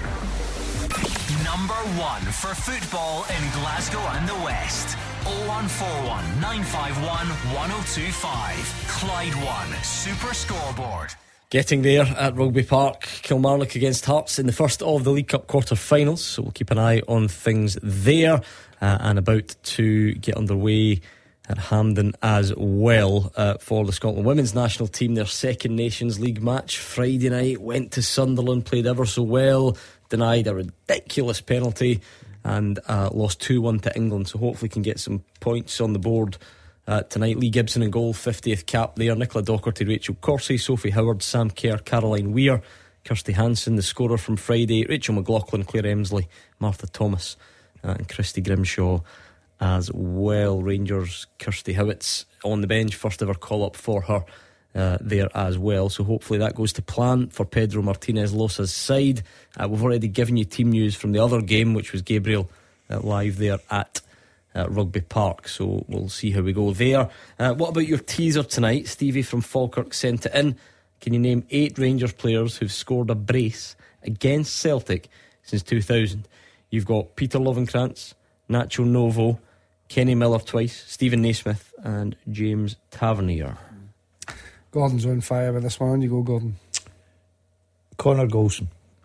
Number 1 for football in Glasgow and the West. 0141 951 1025. Clyde One Super Scoreboard. Getting there at Rugby Park, Kilmarnock against Hearts in the first of the League Cup quarter-finals, so we'll keep an eye on things there, and about to get underway at Hampden as well for the Scotland women's national team. Their second Nations League match Friday night, went to Sunderland, played ever so well, denied a ridiculous penalty and lost 2-1 to England, so hopefully can get some points on the board tonight. Lee Gibson in goal, 50th cap there. Nicola Docherty, Rachel Corsie, Sophie Howard, Sam Kerr, Caroline Weir, Kirsty Hansen, the scorer from Friday, Rachel McLaughlin, Claire Emsley, Martha Thomas and Christy Grimshaw as well. Rangers, Kirsty Howitts on the bench, first ever call up for her there as well. So hopefully that goes to plan for Pedro Martinez Losa's side. We've already given you team news from the other game, which was Gabriel live there at Rugby Park, so we'll see how we go there. What about your teaser tonight? Stevie from Falkirk sent it in. Can you name 8 Rangers players who've scored a brace against Celtic since 2000? You've got Peter Lovenkrands, Nacho Novo, Kenny Miller twice, Stephen Naismith and James Tavernier. Gordon's on fire with this one. On you go, Gordon. Connor Golson.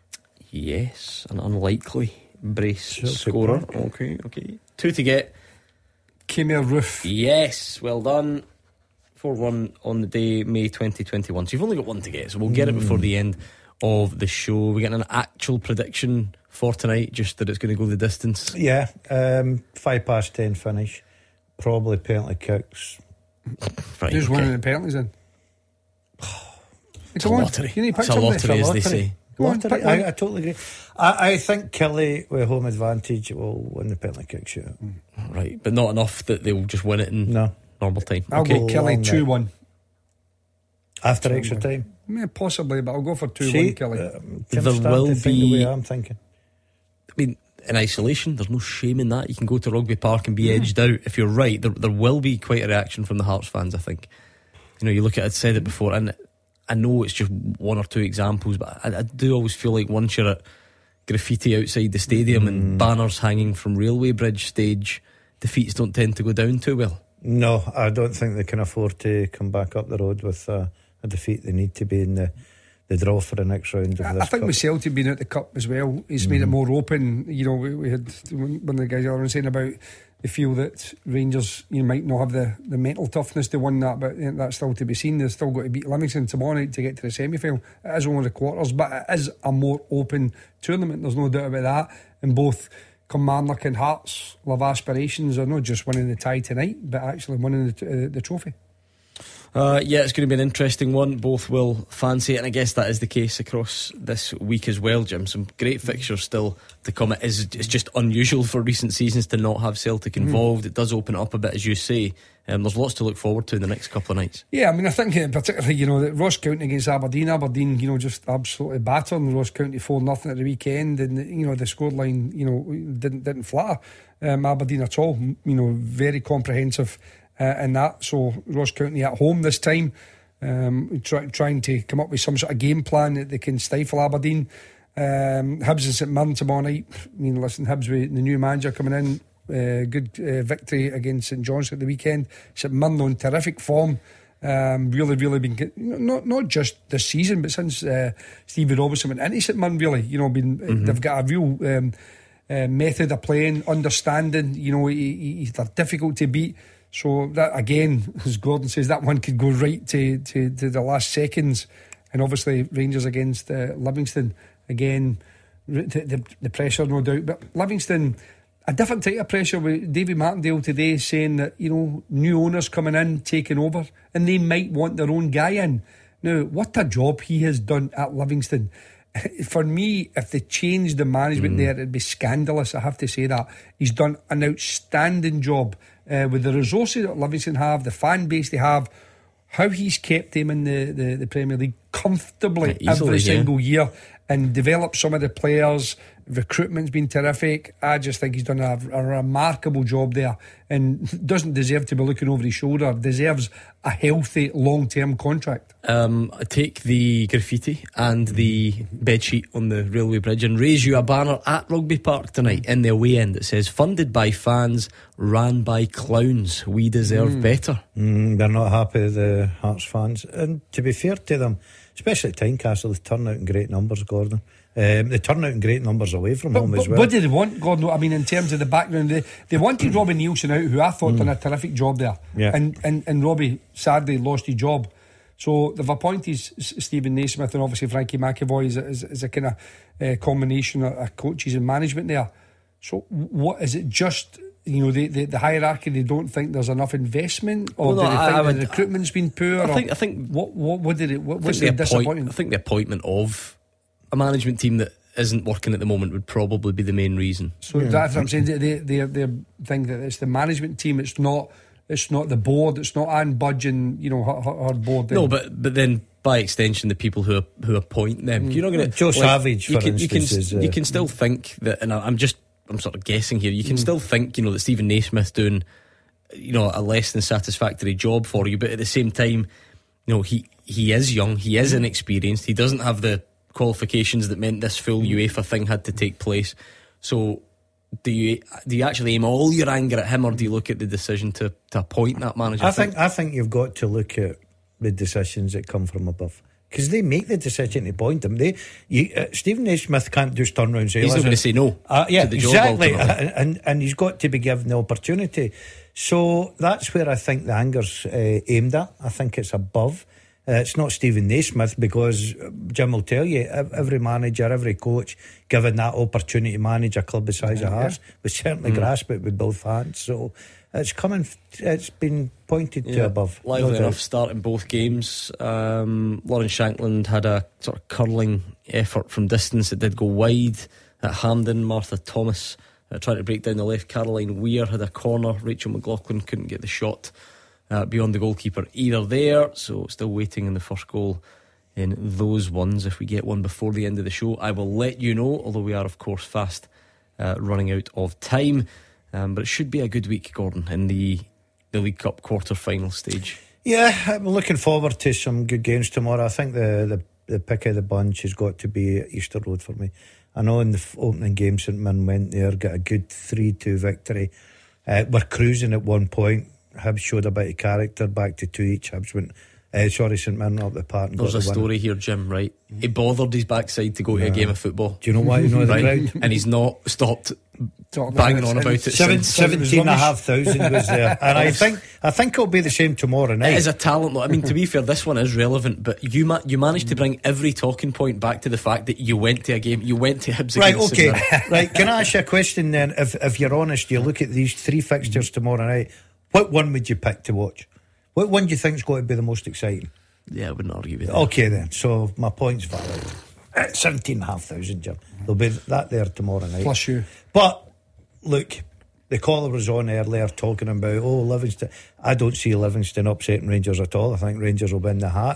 Yes, an unlikely brace scorer. Okay. 2 to get. Kemar Roof. Yes, well done. 4-1 on the day, May 2021. So you've only got 1 to get, so we'll get it before the end of the show. We're getting an actual prediction for tonight, just that it's going to go the distance. Yeah, 10:05 finish. Probably penalty kicks. Right, who's winning the penalties then? It's a lottery. It's a lottery, as they say. Lottery. I totally agree. I think Kelly, with home advantage, will win the penalty kick. Right, but not enough that they'll just win it in normal time. I'll go Kelly 2-1 after extra time. Yeah, possibly, but I'll go for 2-1 Kelly. There will be. The way I'm thinking. I mean, in isolation, there's no shame in that. You can go to Rugby Park and be edged out. If you're right, there will be quite a reaction from the Hearts fans, I think. You know, you look at it, I'd said it before, and I know it's just 1 or 2 examples, but I do always feel like once you're at graffiti outside the stadium and banners hanging from Railway Bridge stage, defeats don't tend to go down too well. No, I don't think they can afford to come back up the road with a defeat. They need to be in the draw for the next round of this I think cup. with Celtic being out the cup as well, it's made it more open. You know, we had one of the guys earlier saying about they feel that Rangers might not have the mental toughness to win that, but that's still to be seen. They've still got to beat Livingston tomorrow night to get to the semi-final. It is only the quarters, but it is a more open tournament, there's no doubt about that. And both Kilmarnock and Hearts will have aspirations of not just winning the tie tonight, but actually winning the trophy. Yeah, it's going to be an interesting one. Both will fancy it, and I guess that is the case across this week as well, Jim. Some great fixtures still to come. It's just unusual for recent seasons to not have Celtic involved. It does open it up a bit, as you say. There's lots to look forward to in the next couple of nights. Yeah, I mean, I think particularly, that Ross County against Aberdeen, just absolutely battering Ross County 4-0 at the weekend, and the scoreline, didn't flatter Aberdeen at all. Very comprehensive. In that, so Ross County at home this time, trying to come up with some sort of game plan that they can stifle Aberdeen. Hibs and St Mirren tomorrow night. I mean, listen, Hibs with the new manager coming in, good victory against St John's at the weekend. St Mirren on terrific form, really been not just this season, but since Stevie Robinson went into St Mirren, really, they've got a real method of playing, understanding. They're difficult to beat. So that, again, as Gordon says, that one could go right to the last seconds. And obviously Rangers against Livingston, again, the pressure, no doubt. But Livingston, a different type of pressure, with David Martindale today saying that new owners coming in, taking over, and they might want their own guy in. Now, what a job he has done at Livingston. For me, if they changed the management there, it'd be scandalous. I have to say that. He's done an outstanding job with the resources that Livingston have, the fan base they have, how he's kept them in the Premier League comfortably every single year, and developed some of the players. Recruitment's been terrific. I just think he's done a remarkable job there, and doesn't deserve to be looking over his shoulder. Deserves a healthy long-term contract. Take the graffiti and the bedsheet on the Railway Bridge and raise you a banner at Rugby Park tonight in the away end that says, funded by fans, ran by clowns, we deserve better. They're not happy, the Hearts fans, and to be fair to them, especially at Tynecastle, they turn out in great numbers, Gordon. They turn out in great numbers away from home as well. What did they want, Gordon? I mean, in terms of the background, they wanted Robbie Nielsen out, who I thought done a terrific job there. Yeah. And Robbie sadly lost his job. So they've appointed Stephen Naismith and obviously Frankie McAvoy as a kind of combination of coaches and management there. So what is it? Just the hierarchy, they don't think there's enough investment, or do they think the recruitment's been poor? I think what's the disappointment? I think the appointment of a management team that isn't working at the moment would probably be the main reason. So that's what I'm saying. They think that it's the management team. It's not It's not the board. It's not Anne Budge and her board. No, but then by extension, the people who appoint them. You're not going to Joe Savage, for instance. You can still think that, and I'm sort of guessing here. You can still think, that Stephen Naismith doing, a less than satisfactory job for you, but at the same time, he is young, he is inexperienced, he doesn't have the qualifications that meant this full UEFA thing had to take place. So do you actually aim all your anger at him, or do you look at the decision to appoint that manager? I think you've got to look at the decisions that come from above, because they make the decision to appoint him. Stephen Naismith can't just turn around and say he's not going to say no. Yeah, to the job, exactly, and he's got to be given the opportunity. So that's where I think the anger's aimed at. I think it's above. It's not Stephen Naismith, because Jim will tell you, every manager, every coach given that opportunity to manage a club the size of ours would certainly grasp it with both hands. So it's been pointed to above. Lively enough start in both games. Lawrence Shankland had a sort of curling effort from distance that did go wide at Hampden. Martha Thomas tried to break down the left. Caroline Weir had a corner. Rachel McLaughlin couldn't get the shot beyond the goalkeeper either there, so still waiting in the first goal in those ones. If we get one before the end of the show, I will let you know, although we are of course fast running out of time. But it should be a good week, Gordon, in the League Cup quarter-final stage. Yeah, I'm looking forward to some good games tomorrow. I think the pick of the bunch has got to be Easter Road for me. I know in the opening game St Mirren went there, got a good 3-2 victory. We're cruising at one point. Hibs showed a bit of character, back to 2 each. Hibs went St Mirren up the park and there's got a story here, Jim, right? He bothered his backside to go to a game of football. Do you know why? You know the crowd? And he's not stopped banging on about it. 17,500 was there. And I think it'll be the same tomorrow night. It is a talent, though. I mean, to be fair, this one is relevant, but you managed to bring every talking point back to the fact that you went to a game, you went to Hibs. Right, okay. Right, can I ask you a question then? If you're honest, you look at these 3 fixtures tomorrow night, what one would you pick to watch? What one do you think's got to be the most exciting? Yeah, I wouldn't argue with that. Okay then, so my point's valid. 17,500, Jim. There'll be that there tomorrow night. Plus you. But look, the caller was on earlier talking about Livingston. I don't see Livingston upsetting Rangers at all. I think Rangers will win the hat.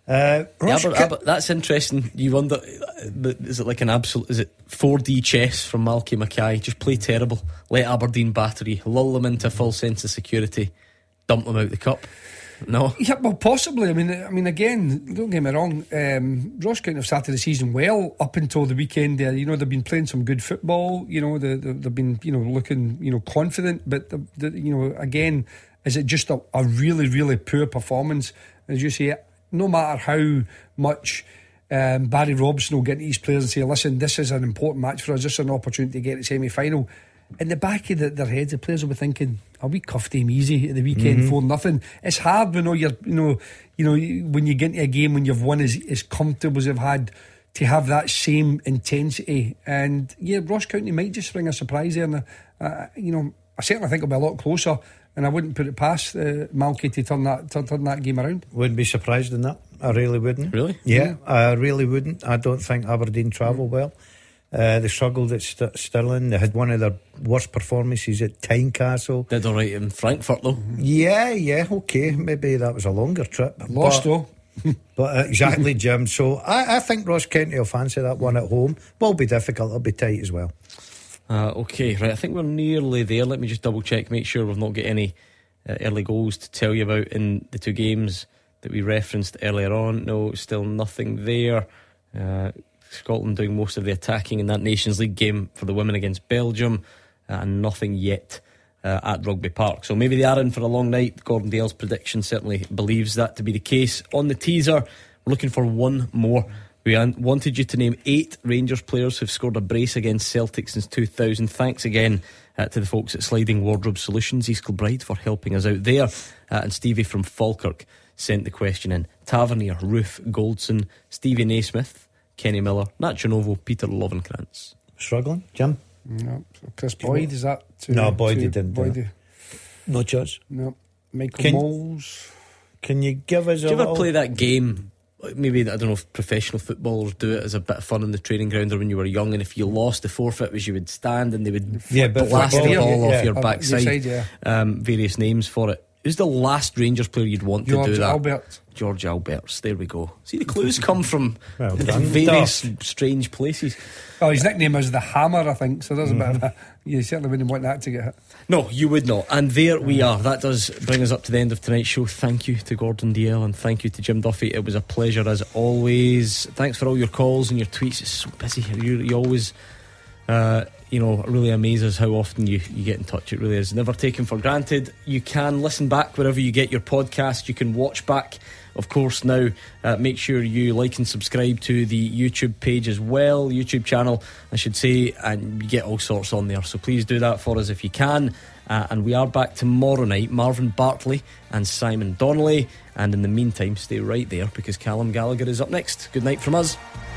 But that's interesting. You wonder, is it like an absolute? Is it 4D chess from Malky Mackay? Just play terrible, let Aberdeen battery, lull them into a full sense of security, dump them out the cup. No, yeah, well, possibly. I mean, again, don't get me wrong. Ross County have started the season well up until the weekend. There, they've been playing some good football. They've been, looking, confident. But again, is it just a really, really poor performance? As you say, no matter how much Barry Robson will get to his players and say, "Listen, this is an important match for us. This is an opportunity to get to semi-final." In the back of their heads, the players will be thinking, "Are we cuffed him easy at the weekend 4-0?" It's hard when when you get into a game when you've won as comfortable as you've had, to have that same intensity. And yeah, Ross County might just bring a surprise there. And I certainly think it'll be a lot closer. And I wouldn't put it past Malky to turn that game around. Wouldn't be surprised in that. I really wouldn't. Really? Yeah, I really wouldn't. I don't think Aberdeen travel well. They struggled at Stirling. They had one of their worst performances at Tynecastle. Did alright in Frankfurt though. Yeah, okay. Maybe that was a longer trip. Lost though. But exactly, Jim. So I think Ross County will fancy that one at home. Will be difficult. It'll be tight as well. Okay, right. I think we're nearly there. Let me just double check, make sure we've not got any early goals to tell you about in the 2 games that we referenced earlier on. No, still nothing there. Scotland doing most of the attacking in that Nations League game for the women against Belgium, and nothing yet at Rugby Park. So maybe they are in for a long night. Gordon Dale's prediction certainly believes that to be the case. On the teaser, we're looking for one more. We wanted you to name 8 Rangers players who've scored a brace against Celtic since 2000. Thanks again to the folks at Sliding Wardrobe Solutions, East Kilbride, for helping us out there. And Stevie from Falkirk sent the question in. Tavernier, Roof, Goldson, Stevie Naismith, Kenny Miller, Nat Gionovo, Peter Lovenkrantz. Struggling, Jim? No. Chris Boyd, is that? No, Boyd didn't. No chance. No. Michael Moles. Can you give us Do you ever play that game? Maybe, I don't know if professional footballers do it as a bit of fun in the training ground, or when you were young, and if you lost, the forfeit was you would stand and they would blast the ball off your backside. Various names for it. Who's the last Rangers player you'd want to do that? George Albert. George Alberts. There we go. See, the clues come from Well done, various Duff. strange places. Oh, his nickname is the Hammer, I think. So there's a bit of a. You certainly wouldn't want that to get hit. No, you would not. And there we are. That does bring us up to the end of tonight's show. Thank you to Gordon Dalziel and thank you to Jim Duffy. It was a pleasure as always. Thanks for all your calls and your tweets. It's so busy. You always really amaze us how often you get in touch. It really is never taken for granted. You can listen back wherever you get your podcast. You can watch back, of course. Now make sure you like and subscribe to the YouTube page as well, YouTube channel I should say, and you get all sorts on there, so please do that for us if you can. And we are back tomorrow night, Marvin Bartley and Simon Donnelly, and in the meantime stay right there because Callum Gallagher is up next. Good night from us.